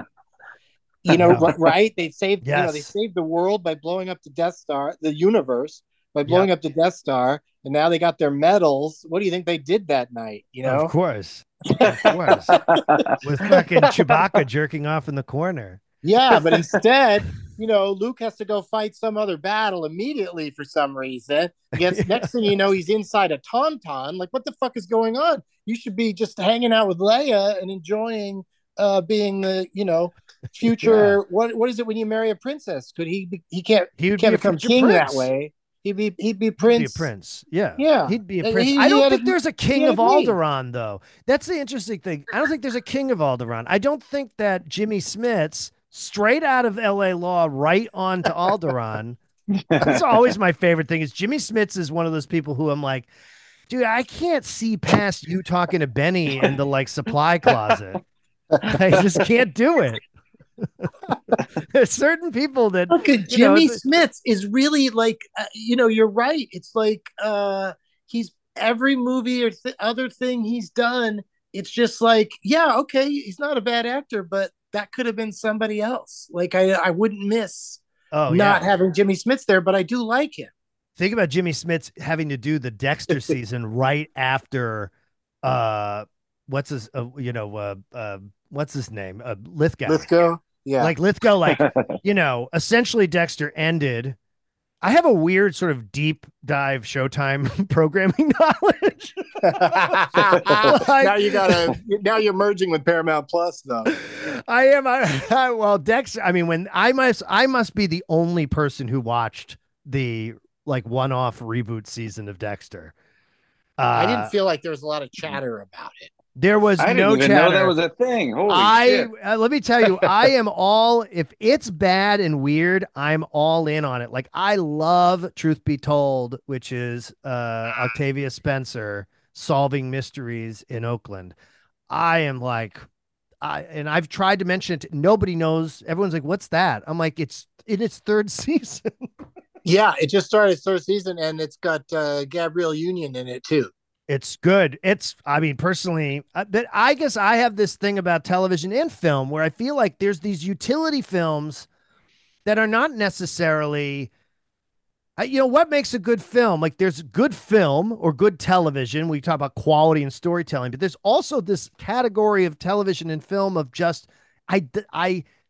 Yeah. Right? They saved, they Yes. saved the world by blowing up the Death Star, the universe by blowing Yep. up the Death Star, and now they got their medals. What do you think they did that night? Of course. Of course. With fucking Chewbacca jerking off in the corner. Yeah, but instead, Luke has to go fight some other battle immediately for some reason. Next thing you know, he's inside a tauntaun. Like, what the fuck is going on? You should be just hanging out with Leia and enjoying being the future. Yeah. What is it when you marry a princess? Could he can't He would can't be a become future king prince. that way? He'd be He'd be a prince. prince. Yeah. Yeah, He'd be a He- prince. he I don't had think a- there's a king had of a knee. Alderaan, though. That's the interesting thing. I don't think there's a king of Alderaan. I don't think that Jimmy Smits, straight out of LA Law, right on to Alderaan. That's always my favorite thing is Jimmy Smits is one of those people who I'm like, dude, I can't see past you talking to Benny in the like supply closet. I just can't do it. There's certain people that Okay, you know, Jimmy it's- Smits is really like, you're right. It's like he's every movie or other thing he's done. It's just like, yeah, okay, he's not a bad actor, but that could have been somebody else. Like I wouldn't miss oh not yeah. having Jimmy Smits there, but I do like him. Think about Jimmy Smits having to do the Dexter season right after what's his what's his name? Lithgow. Let's go. Yeah. Like Lithgow, like, essentially Dexter ended. I have a weird sort of deep dive Showtime programming knowledge. now you're merging with Paramount Plus though. Well, Dexter, I mean, when I must be the only person who watched the like one-off reboot season of Dexter. I didn't feel like there was a lot of chatter about it. There was I no didn't even chatter. know that was a thing. Holy shit. Let me tell you, I am all, if it's bad and weird, I'm all in on it. Like I love Truth Be Told, which is Octavia Spencer solving mysteries in Oakland. I am like, and I've tried to mention it. Nobody knows. Everyone's like, what's that? I'm like, it's in its third season. Yeah, it just started its third season and it's got Gabrielle Union in it too. It's good. I mean, personally, but I guess I have this thing about television and film where I feel like there's these utility films that are not necessarily, what makes a good film? Like there's good film or good television. We talk about quality and storytelling, but there's also this category of television and film of just, I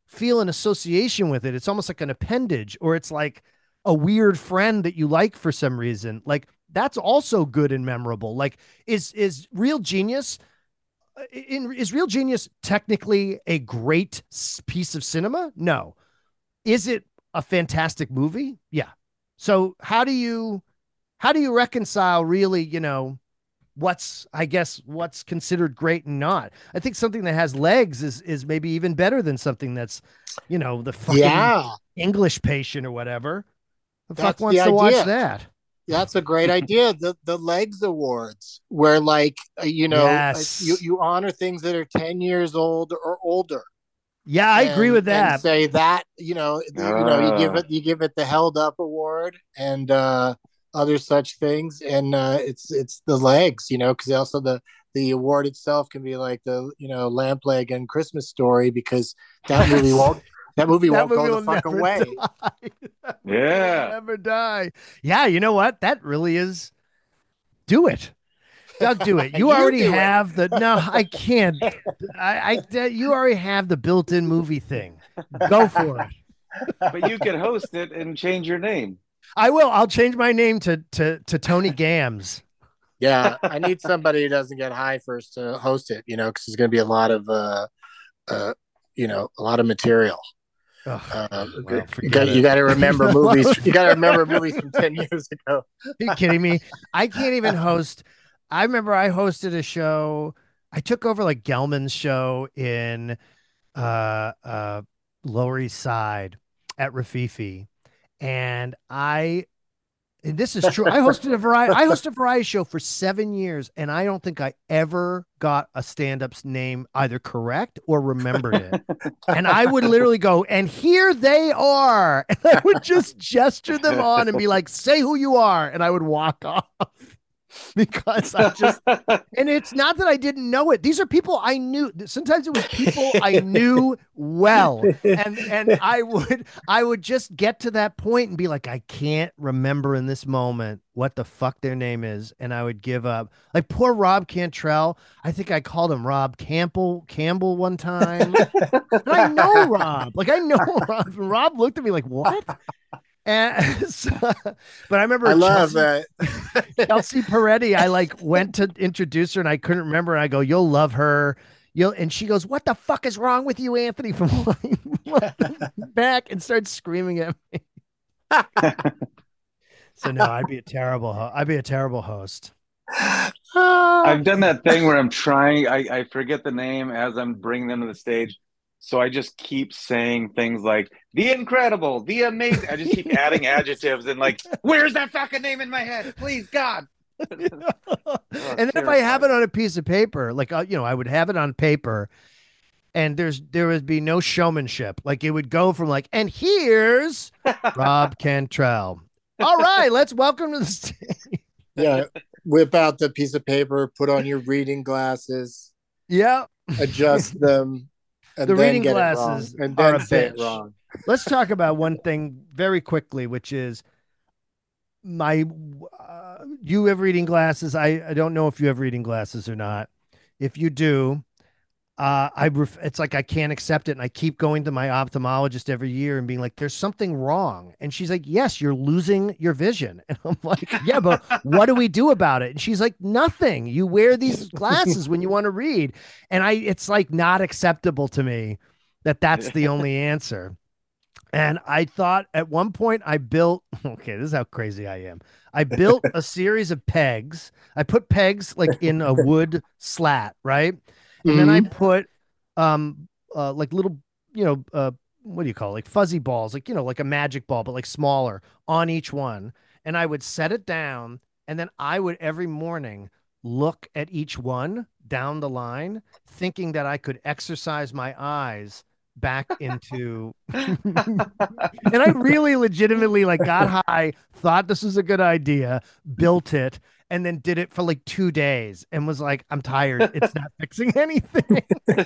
feel an association with it. It's almost like an appendage, or it's like a weird friend that you like for some reason. Like that's also good and memorable. Like is Real Genius is Real Genius technically a great piece of cinema? No. Is it a fantastic movie? Yeah. So how do you reconcile really, I guess what's considered great and not? I think something that has legs is maybe even better than something that's, the fucking English Patient or whatever. The fuck wants to watch that? That's a great idea. The Legs Awards, where Yes. you honor things that are 10 years old or older. Yeah, I agree with that. And say that, you give it the Held Up Award and other such things. And it's the legs, because also the award itself can be like the, Lamp Leg and Christmas Story, because that movie won't go the fuck away. Yeah. Never die. Yeah, you know what? That really is. Do it. Doug, do it. You already have the. No, I can't. You already have the built-in movie thing. Go for it. But you can host it and change your name. I will. I'll change my name to Tony Gams. Yeah, I need somebody who doesn't get high first to host it. Because there's going to be a lot of material. You got to remember movies. You got to remember movies from 10 years ago. Are you kidding me? I can't even host. I remember I hosted a show. I took over like Gelman's show in Lower East Side at Rafifi, and this is true. I hosted a variety show for 7 years, and I don't think I ever got a stand-up's name either correct or remembered it. And I would literally go, and here they are. And I would just gesture them on and be like, say who you are. And I would walk off. Because and it's not that I didn't know it. These are people I knew. Sometimes it was people I knew well. And I would just get to that point and be like, I can't remember in this moment what the fuck their name is. And I would give up. Like poor Rob Cantrell. I think I called him Rob Campbell one time. And I know Rob. Like I know Rob. And Rob looked at me like, what? And so, but I remember I love that Chelsea Peretti. I went to introduce her and I couldn't remember. And I go, "You'll love her." And she goes, "What the fuck is wrong with you, Anthony?" From back and starts screaming at me. So no, I'd be a terrible host. I've done that thing where I'm trying. I forget the name as I'm bringing them to the stage. So I just keep saying things like the incredible, the amazing. I just keep adding adjectives and where's that fucking name in my head? Please, God. And then if I have it on a piece of paper, I would have it on paper and there would be no showmanship. Like it would go from and here's Rob Cantrell. All right, let's welcome to the stage. Yeah. Whip out the piece of paper, put on your reading glasses. Yeah. Adjust them. The reading glasses and then say it wrong. Let's talk about one thing very quickly, which is you have reading glasses. I don't know if you have reading glasses or not. If you do, it's like I can't accept it, and I keep going to my ophthalmologist every year and being like, "There's something wrong," and she's like, "Yes, you're losing your vision," and I'm like, "Yeah, but what do we do about it?" And she's like, "Nothing. You wear these glasses when you want to read," and it's not acceptable to me that that's the only answer. And I thought at one point I built. Okay, this is how crazy I am. I built a series of pegs. I put pegs in a wood slat, right? And then I put little, what do you call it? Fuzzy balls, like a magic ball, but smaller on each one. And I would set it down. And then I would every morning look at each one down the line, thinking that I could exercise my eyes back into and I really legitimately got high, thought this was a good idea, built it, and then did it for 2 days and was like, I'm tired. It's not fixing anything.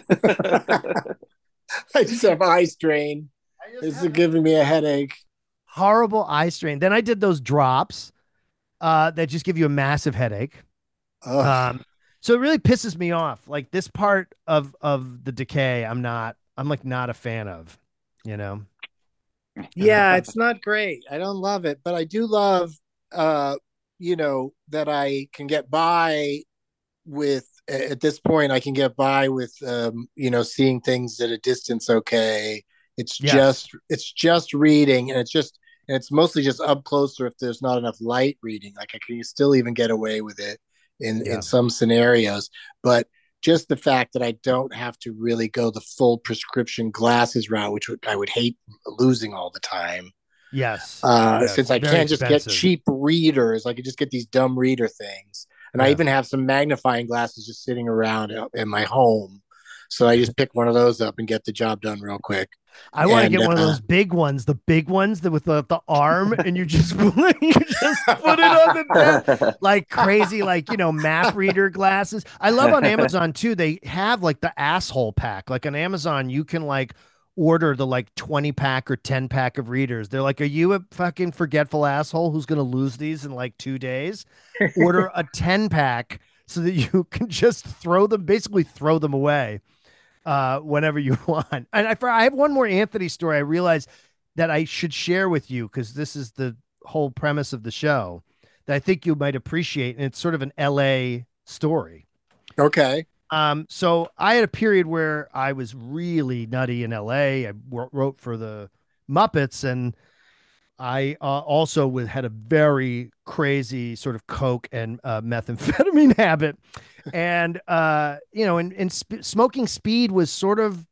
I just have eye strain. This is giving me a headache. Horrible eye strain. Then I did those drops that just give you a massive headache. So it really pisses me off. This part of the decay, I'm not a fan of. you know? Yeah, it's not great. I don't love it, but I do love, uh, that I can get by with, at this point, I can get by with, seeing things at a distance. Okay. Yes. It's just reading, and it's mostly just up closer if there's not enough light reading. Like I can still even get away with it in Yeah. some scenarios, but just the fact that I don't have to really go the full prescription glasses route, I would hate losing all the time. Yes. Yes. Since I Very can't just get expensive. cheap readers, I could just get these dumb reader things. And I Yeah. even have some magnifying glasses just sitting around in my home. So I just pick one of those up and get the job done real quick. I want to And get one of those the big ones that with the arm, and you just put it on the desk like crazy, like, map reader glasses. I love on Amazon too. They have like the asshole pack. Like on Amazon, you can like order the like 20 pack or 10 pack of readers. They're like, are you a fucking forgetful asshole who's going to lose these in like 2 days? Order a 10 pack so that you can just basically throw them away whenever you want. And I have one more Anthony story I realized that I should share with you because this is the whole premise of the show that I think you might appreciate. And it's sort of an LA story. okay. So I had a period where I was really nutty in LA. I wrote for the Muppets, and I also had a very crazy sort of coke and methamphetamine habit, and smoking speed was sort of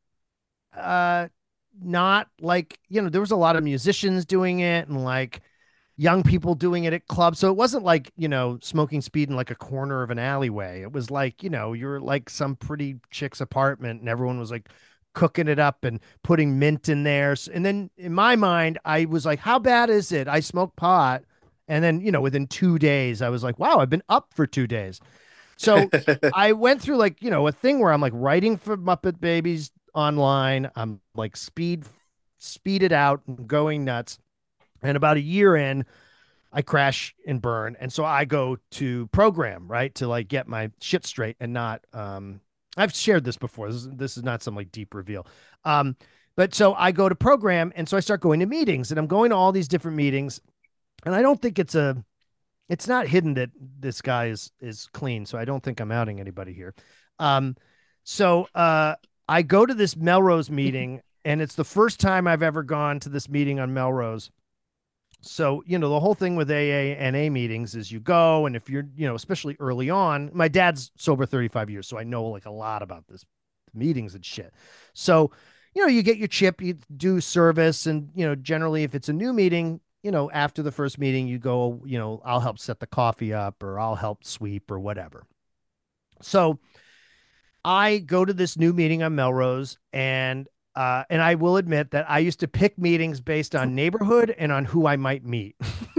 not like, there was a lot of musicians doing it and like young people doing it at clubs. So it wasn't like, smoking speed in like a corner of an alleyway. It was like, you're like some pretty chick's apartment and everyone was like cooking it up and putting mint in there. And then in my mind, I was like, how bad is it? I smoke pot. And then, within 2 days, I was like, wow, I've been up for 2 days. So I went through like, a thing where I'm like writing for Muppet Babies online. I'm like speed it out and going nuts. And about a year in, I crash and burn. And so I go to program, right, to like get my shit straight and not, I've shared this before. This is not some like deep reveal. But so I go to program, and so I start going to meetings, and I'm going to all these different meetings. And I don't think it's not hidden that this guy is clean. So I don't think I'm outing anybody here. So I go to this Melrose meeting, and it's the first time I've ever gone to this meeting on Melrose. So, the whole thing with AA and A meetings is you go, and if you're, especially early on, my dad's sober 35 years, so I know like a lot about this meetings and shit. So, you get your chip, you do service, and, generally if it's a new meeting, after the first meeting, you go, I'll help set the coffee up or I'll help sweep or whatever. So I go to this new meeting on Melrose, and I will admit that I used to pick meetings based on neighborhood and on who I might meet.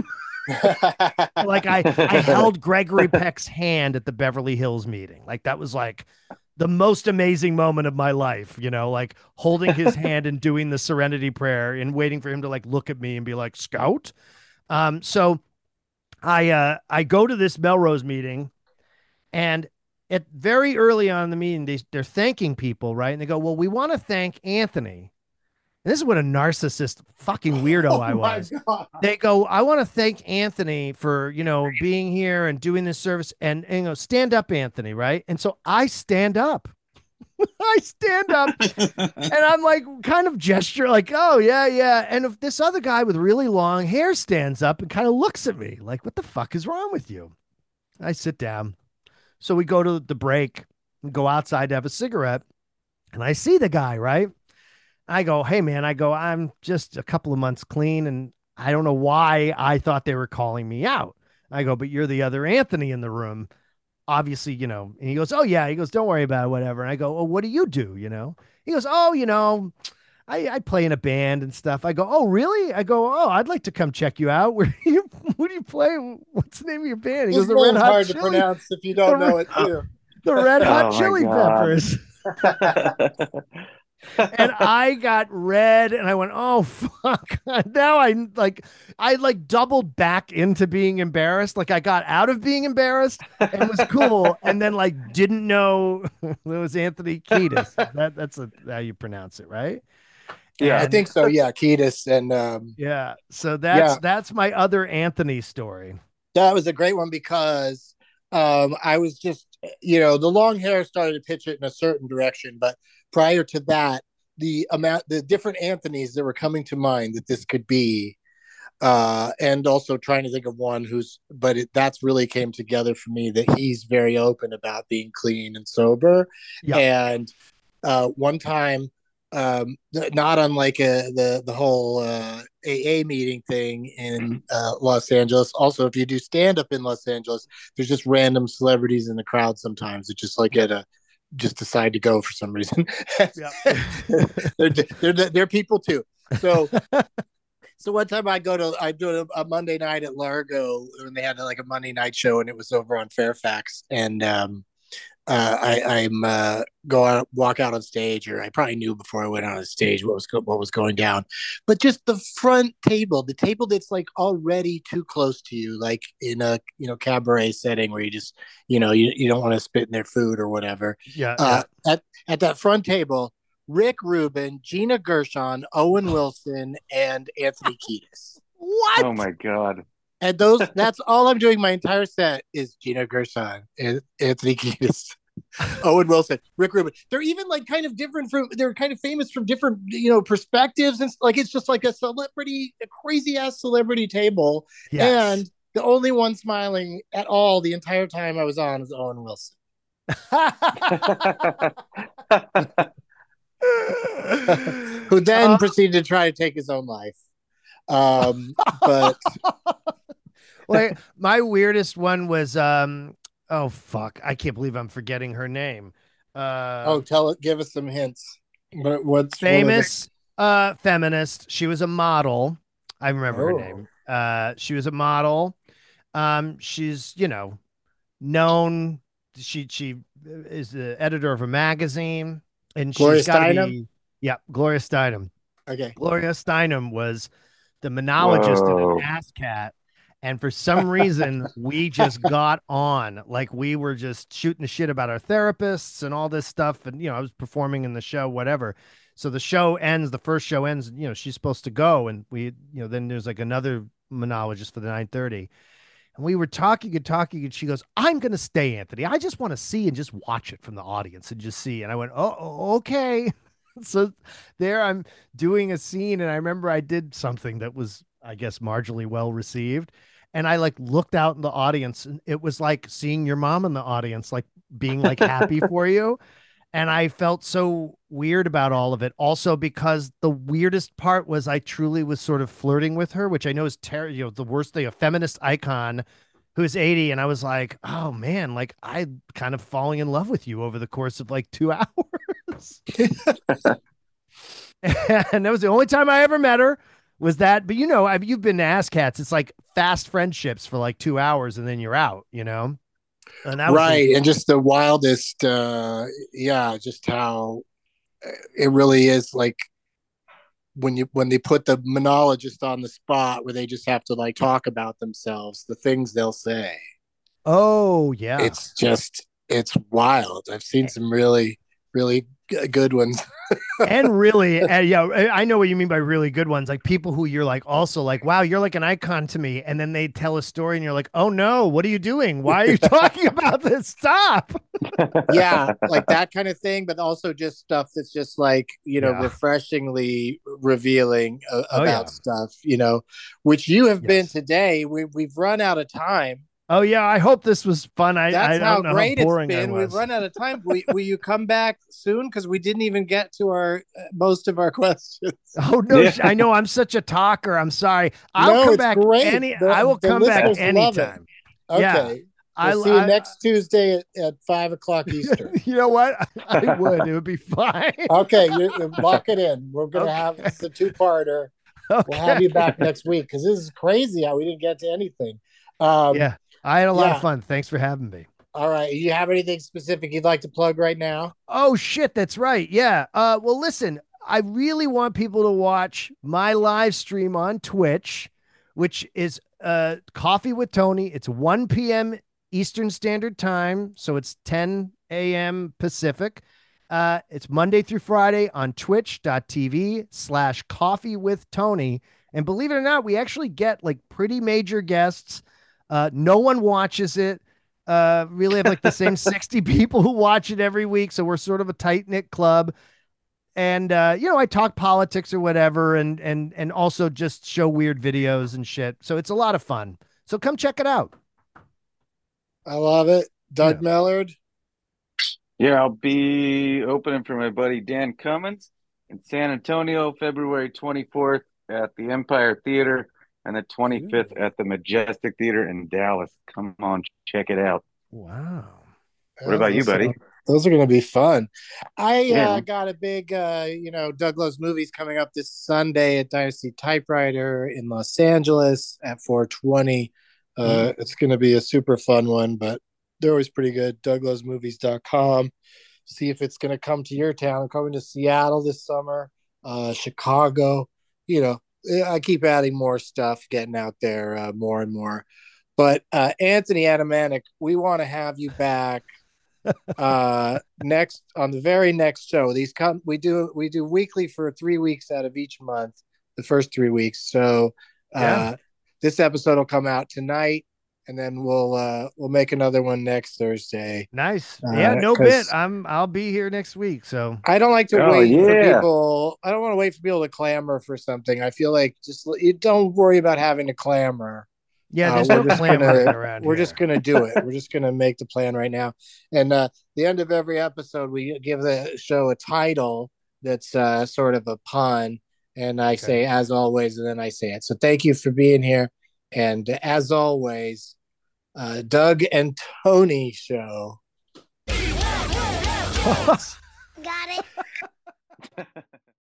Like I held Gregory Peck's hand at the Beverly Hills meeting. Like that was like the most amazing moment of my life, like holding his hand and doing the Serenity Prayer and waiting for him to like look at me and be like, Scout. So I go to this Melrose meeting, and at very early on in the meeting, they're thanking people, right? And they go, well, we want to thank Anthony. And this is what a narcissist fucking weirdo I was. They go, I want to thank Anthony for, being here and doing this service, and stand up, Anthony, right? And so I stand up. I stand up and I'm like kind of gesture like, oh, yeah, yeah. And if this other guy with really long hair stands up and kind of looks at me like, what the fuck is wrong with you? I sit down. So we go to the break and go outside to have a cigarette, and I see the guy, right? I go, hey, man, I'm just a couple of months clean, and I don't know why I thought they were calling me out. I go, but you're the other Anthony in the room. Obviously, and he goes, oh, yeah. He goes, don't worry about it, whatever. And I go, oh, what do you do, He goes, oh, I play in a band and stuff. I go, oh, really? I go, oh, I'd like to come check you out. What do you play? What's the name of your band? He goes, the Red Hot hard Chili. To pronounce if you don't know it too. The Red Hot Chili Peppers. And I got red, and I went, oh, fuck. Now I doubled back into being embarrassed. Like I got out of being embarrassed and was cool. And then like, didn't know it was Anthony Kiedis. That's how you pronounce it, right? Yeah. I think so. Yeah, Kiedis and yeah. So yeah, that's my other Anthony story. that was a great one because I was just, the long hair started to pitch it in a certain direction, but prior to that, the different Anthonys that were coming to mind that this could be, and also trying to think of one that's really came together for me that he's very open about being clean and sober. Yeah. And one time, not unlike the whole AA meeting thing in Los Angeles. Also, if you do stand up in Los Angeles, there's just random celebrities in the crowd sometimes that just like just decide to go for some reason. they're people too. So one time I do a Monday night at Largo when they had like a Monday night show and it was over on Fairfax, and I'm walk out on stage, or I probably knew before I went on stage what was going down, but just the front table, the table that's like already too close to you, like in a cabaret setting where you just you don't want to spit in their food or whatever. Yeah. At that front table, Rick Rubin, Gina Gershon, Owen Wilson, and Anthony Kiedis. What? Oh my God. And that's all I'm doing my entire set is Gina Gershon and Anthony Kiedis, Owen Wilson, Rick Rubin. They're even like kind of different they're kind of famous from different, perspectives. And like, it's just like a crazy ass celebrity table. Yes. And the only one smiling at all the entire time I was on is Owen Wilson. Who then proceeded to try to take his own life. But Wait, my weirdest one was oh fuck, I can't believe I'm forgetting her name. Give us some hints. What's famous feminist. She was a model. I remember her name. She was a model. She's known. She is the editor of a magazine, and Gloria she's got to Steinem? be. Yeah, Gloria Steinem. Okay. Gloria Steinem was the monologist in an ass cat. And for some reason, we just got on, like we were just shooting the shit about our therapists and all this stuff. And, I was performing in the show, whatever. So the show ends, the first show ends, she's supposed to go. And we, then there's like another monologist for the 9:30. And we were talking and she goes, I'm going to stay, Anthony. I just want to see and just watch it from the audience and just see. And I went, oh, okay. So there I'm doing a scene. And I remember I did something that was, I guess, marginally well received. And I like looked out in the audience, and it was like seeing your mom in the audience, like being like happy for you. And I felt so weird about all of it. Also, because the weirdest part was I truly was sort of flirting with her, which I know is the worst thing, a feminist icon who's 80. And I was like, oh man, like I kind of falling in love with you over the course of like 2 hours. And that was the only time I ever met her. Was that, but you've been to ass cats. It's like fast friendships for like 2 hours and then you're out, And that right. And just the wildest, just how it really is like when they put the monologist on the spot where they just have to like talk about themselves, the things they'll say. Oh yeah. It's wild. I've seen some really, really good ones. And really, I know what you mean by really good ones. Like people who you're like, also like, wow, you're like an icon to me. And then they tell a story and you're like, oh no, what are you doing? Why are you talking about this? Stop. Yeah. Like that kind of thing. But also just stuff that's just like, refreshingly revealing about stuff, which you have been today. We've run out of time. Oh yeah, I hope this was fun. That's how great it's been. We've run out of time. Will you come back soon? Because we didn't even get to our most of our questions. Oh no, yeah. I know I'm such a talker. I'm sorry. I'll come back I will come back anytime. Okay. Yeah. We'll see you next Tuesday at 5:00 Eastern. You know what? I would. It would be fine. Okay, you lock it in. We're gonna have it's a 2-parter. Okay. We'll have you back next week because this is crazy how we didn't get to anything. Yeah. I had a lot of fun. Thanks for having me. All right. You have anything specific you'd like to plug right now? Oh, shit. That's right. Yeah. Well, listen, I really want people to watch my live stream on Twitch, which is Coffee with Tony. It's 1 p.m. Eastern Standard Time. So it's 10 a.m. Pacific. It's Monday through Friday on twitch.tv/coffee with Tony. And believe it or not, we actually get like pretty major guests. No one watches it. Really have like the same 60 people who watch it every week. So we're sort of a tight knit club. And, I talk politics or whatever and also just show weird videos and shit. So it's a lot of fun. So come check it out. I love it. Doug Mellard. Yeah, I'll be opening for my buddy Dan Cummins in San Antonio, February 24th at the Empire Theater and the 25th at the Majestic Theater in Dallas. Come on, check it out. Wow. What about you, buddy? Those are going to be fun. I got a big, Doug Loves Movies coming up this Sunday at Dynasty Typewriter in Los Angeles at 420. It's going to be a super fun one, but they're always pretty good. DougLovesMovies.com. See if it's going to come to your town. I'm coming to Seattle this summer, Chicago. I keep adding more stuff, getting out there more and more. But Anthony Adamanek, we want to have you back next on the very next show. We do weekly for 3 weeks out of each month, the first 3 weeks. So this episode will come out tonight, and then we'll make another one next Thursday. Nice. No bit. I'll be here next week. So I don't like to wait for people. I don't want to wait for people to clamor for something. I feel like you don't worry about having to clamor. Yeah, there's no clamoring around. We're just gonna do it. We're just gonna make the plan right now. And the end of every episode, we give the show a title that's sort of a pun. And I say, as always, and then I say it. So thank you for being here. And as always, Doug and Tony Show. Got it.